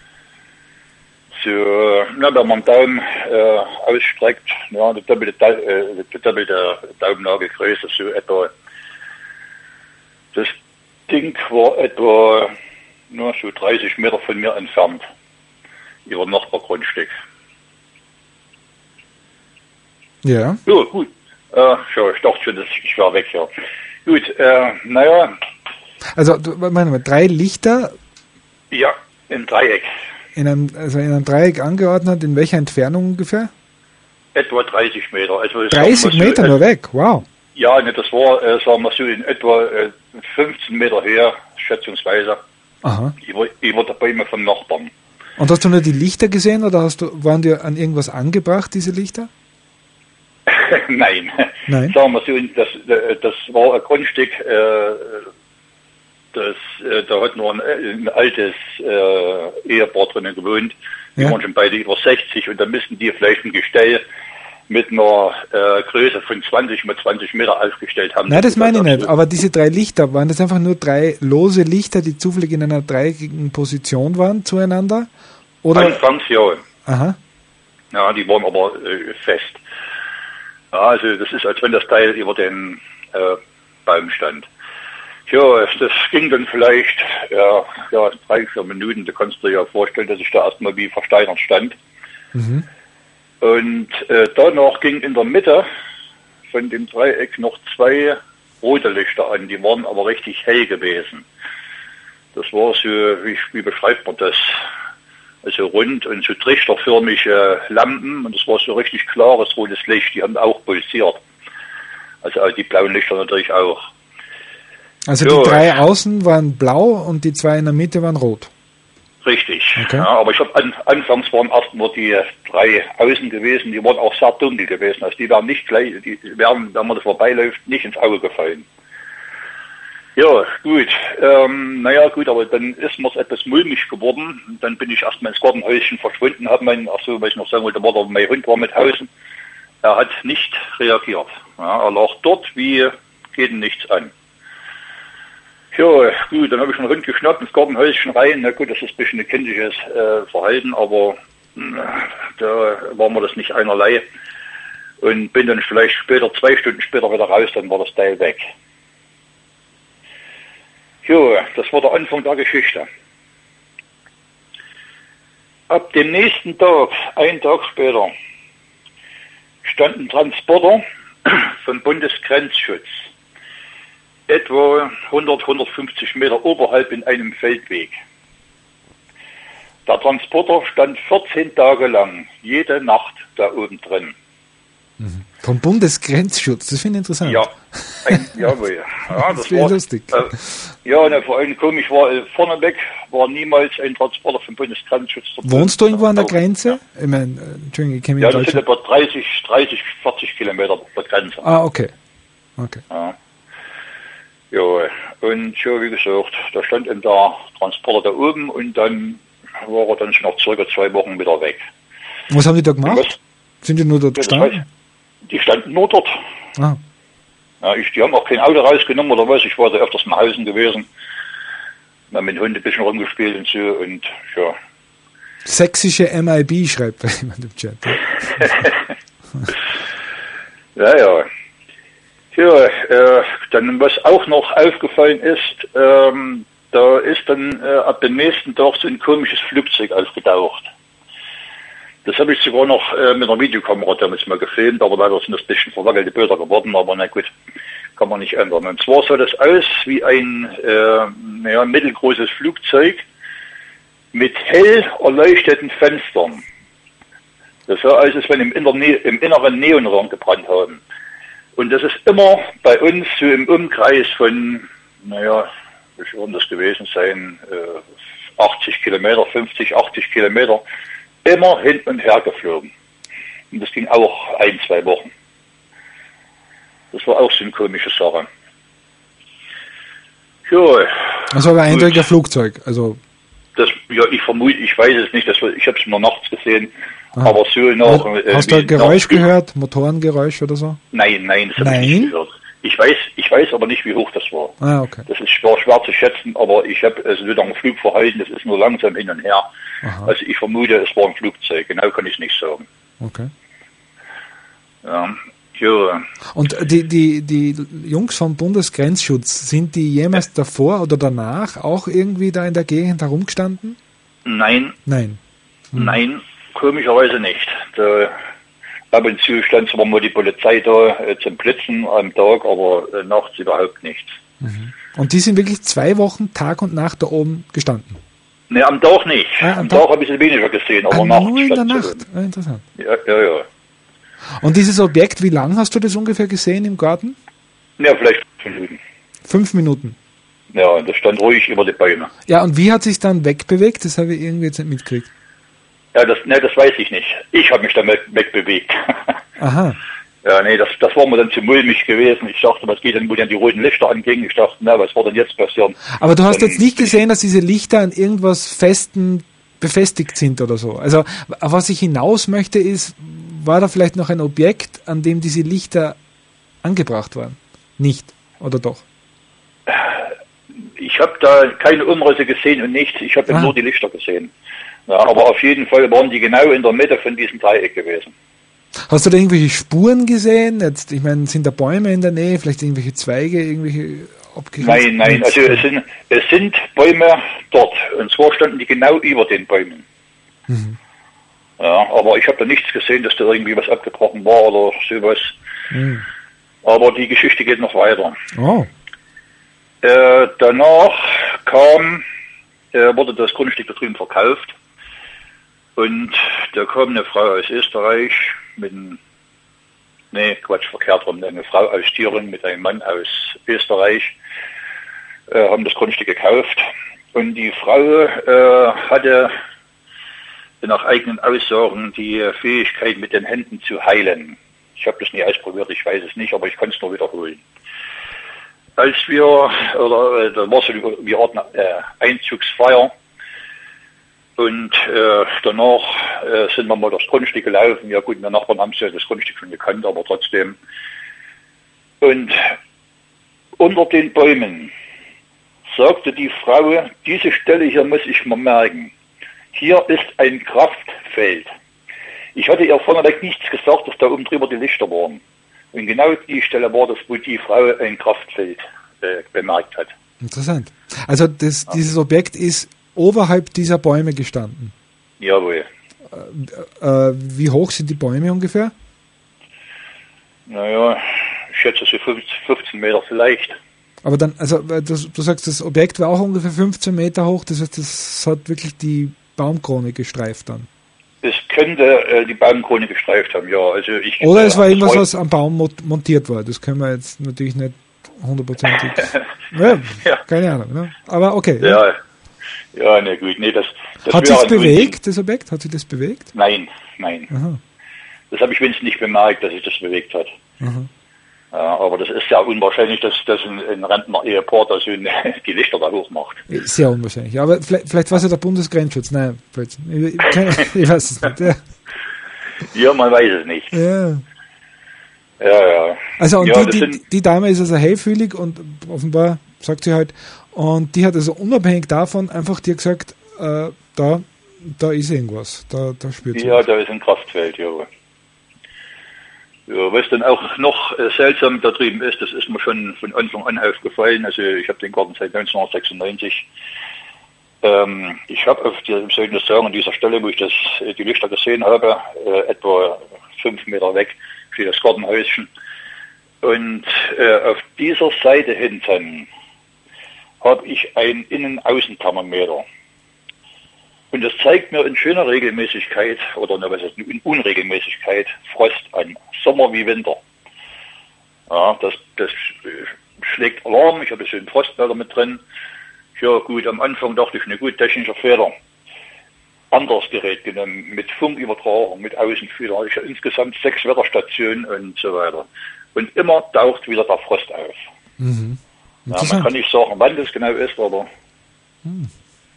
so, na, wenn man den Daumen äh, ausstreckt, ja, die doppelte, äh, die doppelte Daumennagelgröße, so etwa. Das Ding war etwa nur so dreißig Meter von mir entfernt, über ein Nachbargrundstück. Ja. Ja, gut. Äh, schau, ich dachte schon, dass ich, ich war weg, ja. Gut, äh, naja. Also, du, meine mal, drei Lichter? Ja, im Dreieck. In einem, also in einem Dreieck angeordnet, in welcher Entfernung ungefähr? Etwa dreißig Meter. Also, dreißig so, Meter äh, nur weg, wow. Ja, ne, das war, äh, sagen wir so, in etwa äh, fünfzehn Meter her, schätzungsweise. Aha. Über, über der Bäume vom Nachbarn. Und hast du nur die Lichter gesehen oder hast du, waren die an irgendwas angebracht, diese Lichter? Nein. Nein. Sagen wir so, das, das war ein Grundstück, äh, das, äh, da hat nur ein, ein altes äh, Ehepaar drinnen gewohnt. Die Ja. waren schon beide über sechzig und da müssten die vielleicht ein Gestell mit einer äh, Größe von zwanzig mal zwanzig Meter aufgestellt haben. Nein, das meine ich nicht. so. Aber diese drei Lichter, waren das einfach nur drei lose Lichter, die zufällig in einer dreieckigen Position waren zueinander? Oder? Anfangs ja. Aha. Ja, die waren aber äh, fest. Ja, also das ist, als wenn das Teil über den äh, Baum stand. Ja, das ging dann vielleicht ja, ja, drei, vier Minuten. Da kannst du dir ja vorstellen, dass ich da erstmal wie versteinert stand. Mhm. Und äh, danach ging in der Mitte von dem Dreieck noch zwei rote Lichter an. Die waren aber richtig hell gewesen. Das war so, wie, wie beschreibt man das? Also rund und so trichterförmige Lampen und das war so richtig klares rotes Licht, die haben auch pulsiert. Also auch die blauen Lichter natürlich auch. Also so, die drei außen waren blau und die zwei in der Mitte waren rot. Richtig. Okay. Ja, aber ich habe an, anfangs waren erst nur die drei außen gewesen, die waren auch sehr dunkel gewesen. Also die wären nicht gleich, die wären, wenn man das vorbeiläuft, nicht ins Auge gefallen. Ja, gut. Ähm, naja, gut, aber dann ist mir's etwas mulmig geworden. Dann bin ich erstmal ins Gartenhäuschen verschwunden, habe mein, ach so, weil ich noch sagen wollte, war mein Hund war mit Hausen. Er hat nicht reagiert. Ja, er lag dort, wie geht ihm nichts an. Ja, gut, dann habe ich einen Hund geschnappt, ins Gartenhäuschen rein. Na gut, das ist ein bisschen ein kindliches äh, Verhalten, aber mh, da war mir das nicht einerlei. Und bin dann vielleicht später, zwei Stunden später wieder raus, dann war das Teil weg. Ja, das war der Anfang der Geschichte. Ab dem nächsten Tag, einen Tag später, stand ein Transporter vom Bundesgrenzschutz etwa hundert, hundertfünfzig Meter oberhalb in einem Feldweg. Der Transporter stand vierzehn Tage lang, jede Nacht da oben drin. Mhm. Vom Bundesgrenzschutz, das finde ich interessant. Ja, ein, jawohl. Ja, das, das wäre lustig. Äh, ja, ne, vor allem komisch war, äh, vorneweg war niemals ein Transporter vom Bundesgrenzschutz. Wohnst du irgendwo an der Grenze? Ja. Ich meine, äh, Entschuldigung, ich kenne mich Ja, in das sind etwa dreißig, dreißig, vierzig Kilometer der Grenze. Ah, okay. Okay. Ja. Ja, und ja, wie gesagt, da stand eben der Transporter da oben und dann war er dann schon noch circa zwei Wochen wieder weg. Was haben die da gemacht? Was? Sind die nur dort ja, gestanden? Heißt, die standen nur dort. Ah. Ja, ich, die haben auch kein Auto rausgenommen oder was. Ich war da öfters in Hausen gewesen. Wir haben mit dem Hund ein bisschen rumgespielt und so und ja. Sächsische M I B schreibt bei jemand im Chat. Ja, ja. Ja, äh, dann was auch noch aufgefallen ist, ähm, da ist dann äh, ab dem nächsten Tag so ein komisches Flugzeug aufgetaucht. Das habe ich sogar noch äh, mit einer Videokamera damals mal gefilmt, aber leider sind das ein bisschen verwackelte Bilder geworden, aber na gut, kann man nicht ändern. Und zwar sah das aus wie ein äh, naja, mittelgroßes Flugzeug mit hell erleuchteten Fenstern. Das sah aus, als wenn im, Inner im Inneren Neonröhren gebrannt haben. Und das ist immer bei uns so im Umkreis von, naja, wie würden das gewesen sein, äh, achtzig Kilometer, fünfzig, achtzig Kilometer, immer hin und her geflogen. Und das ging auch ein, zwei Wochen. Das war auch so eine komische Sache. Ja. Das war aber eindeutig ein Flugzeug, also. Das, ja, ich vermute, ich weiß es nicht, das, ich habe es nur nachts gesehen. Aha. Aber so noch. Hast, hast du ein Geräusch gehört? Motorengeräusch oder so? Nein, nein, das habe ich nicht gehört. Ich weiß, ich weiß aber nicht, wie hoch das war. Ah, okay. Das ist schwer, schwer zu schätzen, aber ich habe es wieder ein Flugverhalten, das ist nur langsam hin und her. Aha. Also ich vermute, es war ein Flugzeug. Genau kann ich es nicht sagen. Okay. Ja. Ja. Und die, die, die Jungs vom Bundesgrenzschutz, sind die jemals davor oder danach auch irgendwie da in der Gegend herumgestanden? Nein. Nein. Hm. Nein, komischerweise nicht. Da, ab und zu stand zwar mal die Polizei da äh, zum Blitzen am Tag, aber äh, nachts überhaupt nicht. Mhm. Und die sind wirklich zwei Wochen Tag und Nacht da oben gestanden? Ne, am Tag nicht. Ah, am, am Tag, Tag habe ich sie weniger gesehen, aber ah, nachts. Nur in der Nacht? Ah, interessant. Ja, ja, ja. Und dieses Objekt, wie lange hast du das ungefähr gesehen im Garten? Ja, vielleicht fünf Minuten. Fünf Minuten? Ja, das stand ruhig über die Bäume. Ja, und wie hat sich dann wegbewegt? Das habe ich irgendwie jetzt nicht mitgekriegt. Ja, das, ne, das weiß ich nicht. Ich habe mich dann wegbewegt. Aha. Ja, nee, das, das war mir dann zu mulmig gewesen. Ich dachte, was geht denn, wo dann die roten Lichter angingen? Ich dachte, na, was wird denn jetzt passieren? Aber du hast dann, jetzt nicht gesehen, dass diese Lichter an irgendwas Festen befestigt sind oder so. Also, auf was ich hinaus möchte ist, war da vielleicht noch ein Objekt, an dem diese Lichter angebracht waren? Nicht, oder doch? Ich habe da keine Umrisse gesehen und nichts. Ich habe nur die Lichter gesehen. Ja, aber auf jeden Fall waren die genau in der Mitte von diesem Dreieck gewesen. Hast du da irgendwelche Spuren gesehen? Jetzt, ich meine, sind da Bäume in der Nähe, vielleicht irgendwelche Zweige, irgendwelche abgerissen? Nein, nein, also es sind, es sind Bäume dort. Und zwar standen die genau über den Bäumen. Mhm. Ja, aber ich habe da nichts gesehen, dass da irgendwie was abgebrochen war oder sowas. Mhm. Aber die Geschichte geht noch weiter. Oh. Äh, danach kam, äh, wurde das Grundstück da drüben verkauft. Und da kam eine Frau aus Österreich mit einem, nee, Quatsch, verkehrt rum, eine Frau aus Thüringen mit einem Mann aus Österreich. äh, haben das Grundstück gekauft. Und die Frau äh, hatte nach eigenen Aussagen die Fähigkeit, mit den Händen zu heilen. Ich habe das nie ausprobiert, ich weiß es nicht, aber ich kann es nur wiederholen. Als wir, oder da war so, wir hatten äh, Einzugsfeier und äh, danach äh, sind wir mal durchs Grundstück gelaufen. Ja gut, wir Nachbarn haben ja das Grundstück schon gekannt, aber trotzdem. Und unter den Bäumen sagte die Frau, diese Stelle hier muss ich mal merken. Hier ist ein Kraftfeld. Ich hatte ihr vorneweg nichts gesagt, dass da oben drüber die Lichter waren. Und genau die Stelle war das, wo die Frau ein Kraftfeld äh, bemerkt hat. Interessant. Also das, ja. Dieses Objekt ist oberhalb dieser Bäume gestanden? Jawohl. Äh, äh, wie hoch sind die Bäume ungefähr? Naja, ich schätze so fünfzehn Meter vielleicht. Aber dann, also du, du sagst, das Objekt war auch ungefähr fünfzehn Meter hoch, das heißt, das hat wirklich die Baumkrone gestreift dann? Es könnte äh, die Baumkrone gestreift haben, ja. Also ich, Oder äh, es war irgendwas, was am Baum montiert war. Das können wir jetzt natürlich nicht hundertprozentig. ja, ja. Keine Ahnung. Ne? Aber okay. Ja, ja, ja ne, gut. Nee, das, das hat sich das bewegt, das Objekt? Hat sich das bewegt? Nein, nein. Aha. Das habe ich wenigstens nicht bemerkt, dass sich das bewegt hat. Aha. Ja, aber das ist ja unwahrscheinlich, dass, dass ein, ein Rentner-Ehepaar da so die Lichter da hoch macht. Sehr unwahrscheinlich. Aber vielleicht, vielleicht war es ja der Bundesgrenzschutz. Nein, ich, ich, ich weiß es nicht. Ja. ja, man weiß es nicht. Ja. Ja, ja. Also und ja, die, die, die Dame ist also hellfühlig und offenbar, sagt sie halt, und die hat also unabhängig davon einfach dir gesagt, äh, da, da ist irgendwas, da, da spürt sie. Ja, was. Da ist ein Kraftfeld, ja. Ja, was dann auch noch äh, seltsam da drüben ist, das ist mir schon von Anfang an aufgefallen. Also ich habe den Garten seit neunzehnhundertsechsundneunzig. Ähm, ich habe auf der, soll ich das sagen, an dieser Stelle, wo ich das, äh, die Lichter gesehen habe, äh, etwa fünf Meter weg, steht das Gartenhäuschen. Und äh, auf dieser Seite hinten habe ich ein Innen-Außen-Thermometer. Und das zeigt mir in schöner Regelmäßigkeit, oder ne, was ist, in Unregelmäßigkeit, Frost an. Sommer wie Winter. Ja, das, das schlägt Alarm, ich habe so einen Frostmelder mit drin. Ja gut, am Anfang dachte ich, ne gut, technischer Fehler. Anderes Gerät genommen, mit Funkübertragung, mit Außenfühler. Ich habe insgesamt sechs Wetterstationen und so weiter. Und immer taucht wieder der Frost auf. Mhm. Ja, man kann nicht sagen, wann das genau ist, aber... Mhm.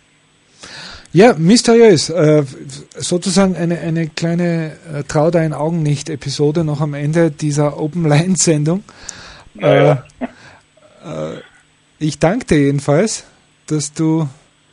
Ja, mysteriös. Äh, sozusagen eine, eine kleine äh, Trau deinen Augen nicht Episode noch am Ende dieser Open Line Sendung. Naja. Äh, äh, ich danke dir jedenfalls, dass du,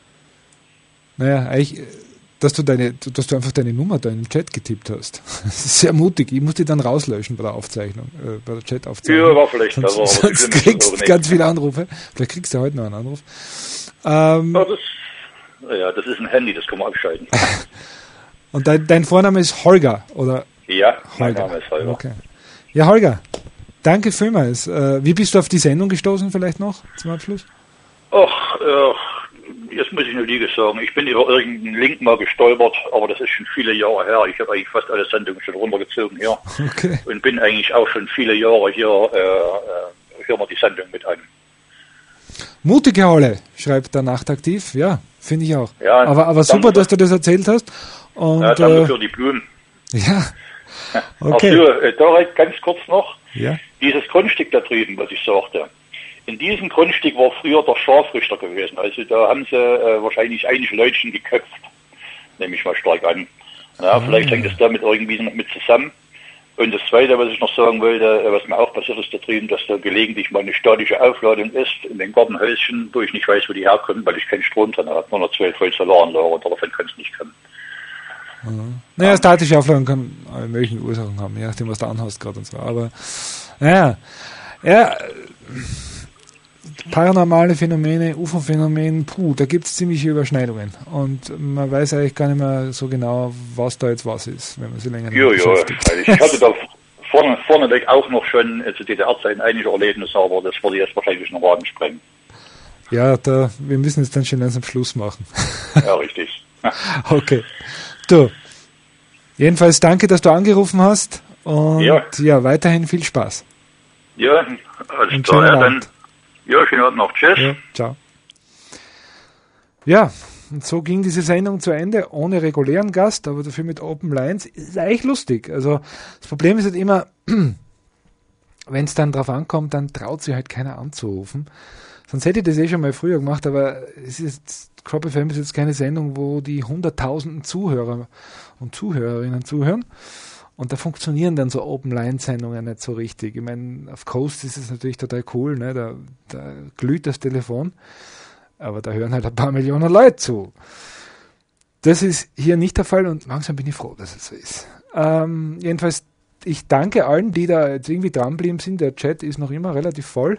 naja, eigentlich, dass du deine, dass du einfach deine Nummer da im Chat getippt hast. Das ist sehr mutig. Ich muss die dann rauslöschen bei der Aufzeichnung, äh, bei der Chat-Aufzeichnung. Ja, war vielleicht sonst, besser. Sonst kriegst du ganz viele Anrufe. Vielleicht kriegst du heute noch einen Anruf. Ähm, ja, das Ja, das ist ein Handy, das kann man abschalten. Und dein, dein Vorname ist Holger, oder? Ja, mein Holger. Name ist Holger. Okay. Ja, Holger, danke vielmals. Äh, wie bist du auf die Sendung gestoßen vielleicht noch zum Abschluss? Ach, äh, jetzt muss ich eine Lüge sagen. Ich bin über irgendeinen Link mal gestolpert, aber das ist schon viele Jahre her. Ich habe eigentlich fast alle Sendungen schon runtergezogen hier. Okay. Und bin eigentlich auch schon viele Jahre hier, äh, äh, hören wir die Sendung mit an. Mutige Holle, schreibt der Nachtaktiv. Ja, finde ich auch. Ja, aber aber super, dass du das erzählt hast. Und, ja, danke äh, für die Blumen. Ja, okay. Also, äh, Dorek, ganz kurz noch. Ja. Dieses Grundstück da drüben, was ich sagte. In diesem Grundstück war früher der Scharfrichter gewesen. Also da haben sie äh, wahrscheinlich einige Leutchen geköpft. Nehme ich mal stark an. Ja, ah, vielleicht hängt es damit irgendwie noch mit zusammen. Und das Zweite, was ich noch sagen wollte, was mir auch passiert ist da drüben, dass da gelegentlich mal eine statische Aufladung ist in den Gartenhäuschen, wo ich nicht weiß, wo die herkommen, weil ich keinen Strom drin habe. Nur noch zwölf Volt Solaranlage und davon kann es nicht kommen. Mhm. Naja, ja. Statische Aufladung kann alle möglichen Ursachen haben, je nachdem, was du anhast gerade und so. Aber, naja, ja, paranormale Phänomene, U F O-Phänomene, puh, da gibt es ziemliche Überschneidungen. Und man weiß eigentlich gar nicht mehr so genau, was da jetzt was ist, wenn man sich länger jo, beschäftigt. Jo, ich hatte da vorne, vorneweg auch noch schon zu D D R-Zeiten einige Erlebnisse, aber das würde jetzt wahrscheinlich noch Rahmen sprengen. Ja, da, wir müssen jetzt dann schon langsam Schluss machen. Ja, richtig. Okay. Du, jedenfalls danke, dass du angerufen hast und ja, ja weiterhin viel Spaß. Ja, alles klar, ja, dann Ja, schönen Abend noch. Tschüss. Ja, ciao. Ja, und so ging diese Sendung zu Ende, ohne regulären Gast, aber dafür mit Open Lines. Ist eigentlich lustig. Also das Problem ist halt immer, wenn es dann drauf ankommt, dann traut sich halt keiner anzurufen. Sonst hätte ich das eh schon mal früher gemacht, aber es ist Crop F M ist jetzt keine Sendung, wo die hunderttausenden Zuhörer und Zuhörerinnen zuhören. Und da funktionieren dann so Open-Line-Sendungen nicht so richtig. Ich meine, auf Coast ist es natürlich total cool, ne? da, da glüht das Telefon, aber da hören halt ein paar Millionen Leute zu. Das ist hier nicht der Fall und langsam bin ich froh, dass es so ist. Ähm, jedenfalls, ich danke allen, die da jetzt irgendwie dranbleiben sind. Der Chat ist noch immer relativ voll.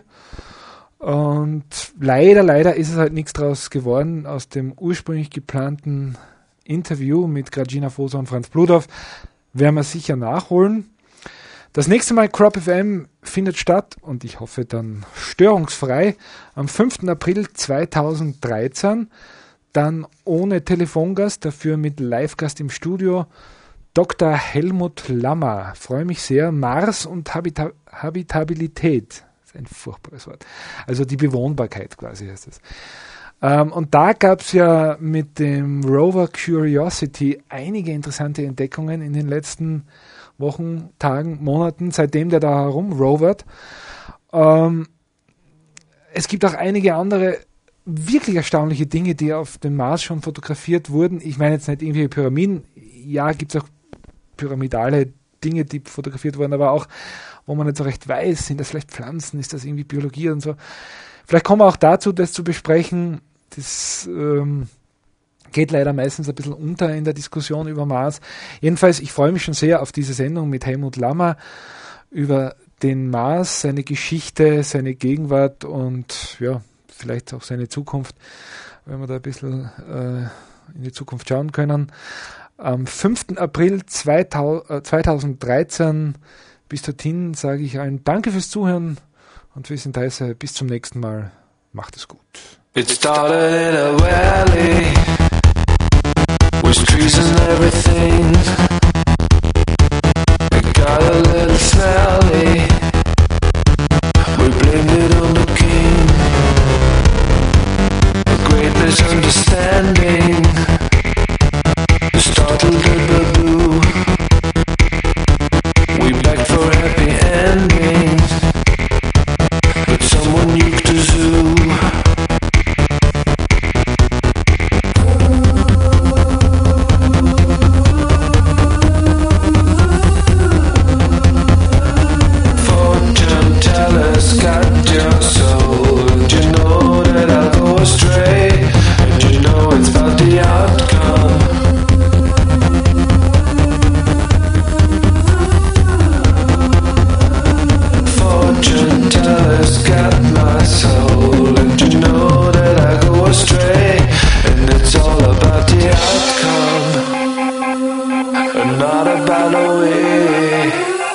Und leider, leider ist es halt nichts draus geworden aus dem ursprünglich geplanten Interview mit Gradina Foser und Franz Bludorf. Werden wir sicher nachholen. Das nächste Mal Crop F M findet statt und ich hoffe dann störungsfrei am fünften April zweitausenddreizehn. Dann ohne Telefongast, dafür mit Live-Gast im Studio. Doktor Helmut Lammer. Freue mich sehr. Mars und Habita- Habitabilität. Das ist ein furchtbares Wort. Also die Bewohnbarkeit quasi heißt es. Ähm, und da gab es ja mit dem Rover Curiosity einige interessante Entdeckungen in den letzten Wochen, Tagen, Monaten, seitdem der da herumrovert. Ähm, es gibt auch einige andere wirklich erstaunliche Dinge, die auf dem Mars schon fotografiert wurden. Ich meine jetzt nicht irgendwelche Pyramiden. Ja, gibt es auch pyramidale Dinge, die fotografiert wurden, aber auch, wo man nicht so recht weiß, sind das vielleicht Pflanzen, ist das irgendwie Biologie und so. Vielleicht kommen wir auch dazu, das zu besprechen. Das ähm, geht leider meistens ein bisschen unter in der Diskussion über Mars. Jedenfalls, ich freue mich schon sehr auf diese Sendung mit Helmut Lammer über den Mars, seine Geschichte, seine Gegenwart und ja, vielleicht auch seine Zukunft, wenn wir da ein bisschen äh, in die Zukunft schauen können. Am fünften April zweitausenddreizehn, bis dorthin sage ich allen Danke fürs Zuhören und wir sind heiße. Bis zum nächsten Mal. Macht es gut. It started in a valley with trees and everything. It got a little smelly. We blamed it on the king. A great misunderstanding startled the baboo. We begged for happy endings, but someone nuked the zoo. Fortune tellers got your soul, and you know that I'll go astray, and you know it's about the outcome. Fortune tellers got my soul, and you know that I go astray, and it's all about the outcome, and not about a way.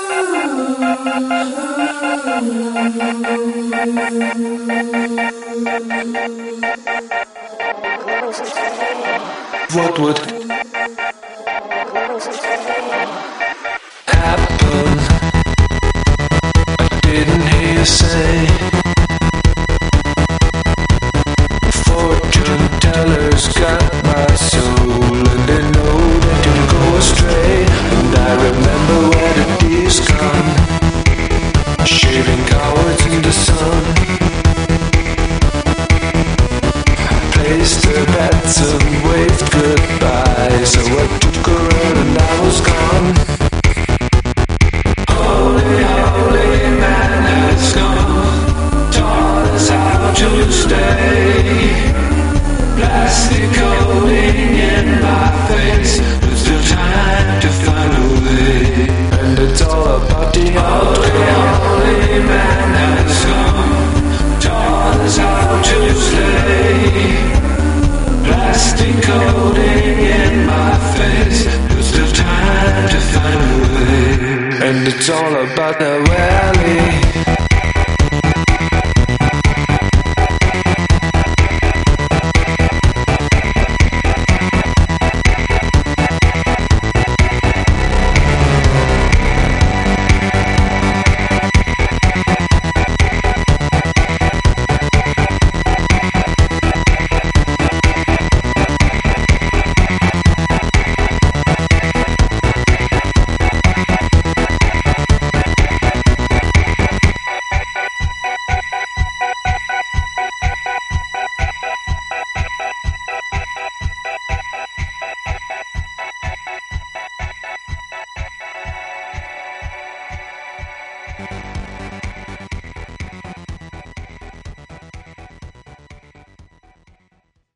What would happen? I didn't hear you say. Fortune tellers got my soul, and they know that you'll go astray. And I remember where the tears come, shaving cowards in the sun. Placed their bets and waved goodbye, so I took her out and I was gone. Holy, holy man has come, taught us how to stay. Plastic coating in my face, there's still time to find a way. And it's all about the outcome. Holy man has come, taught us how to slay. Plastic coating in my face, there's still time to find a way. And it's all about the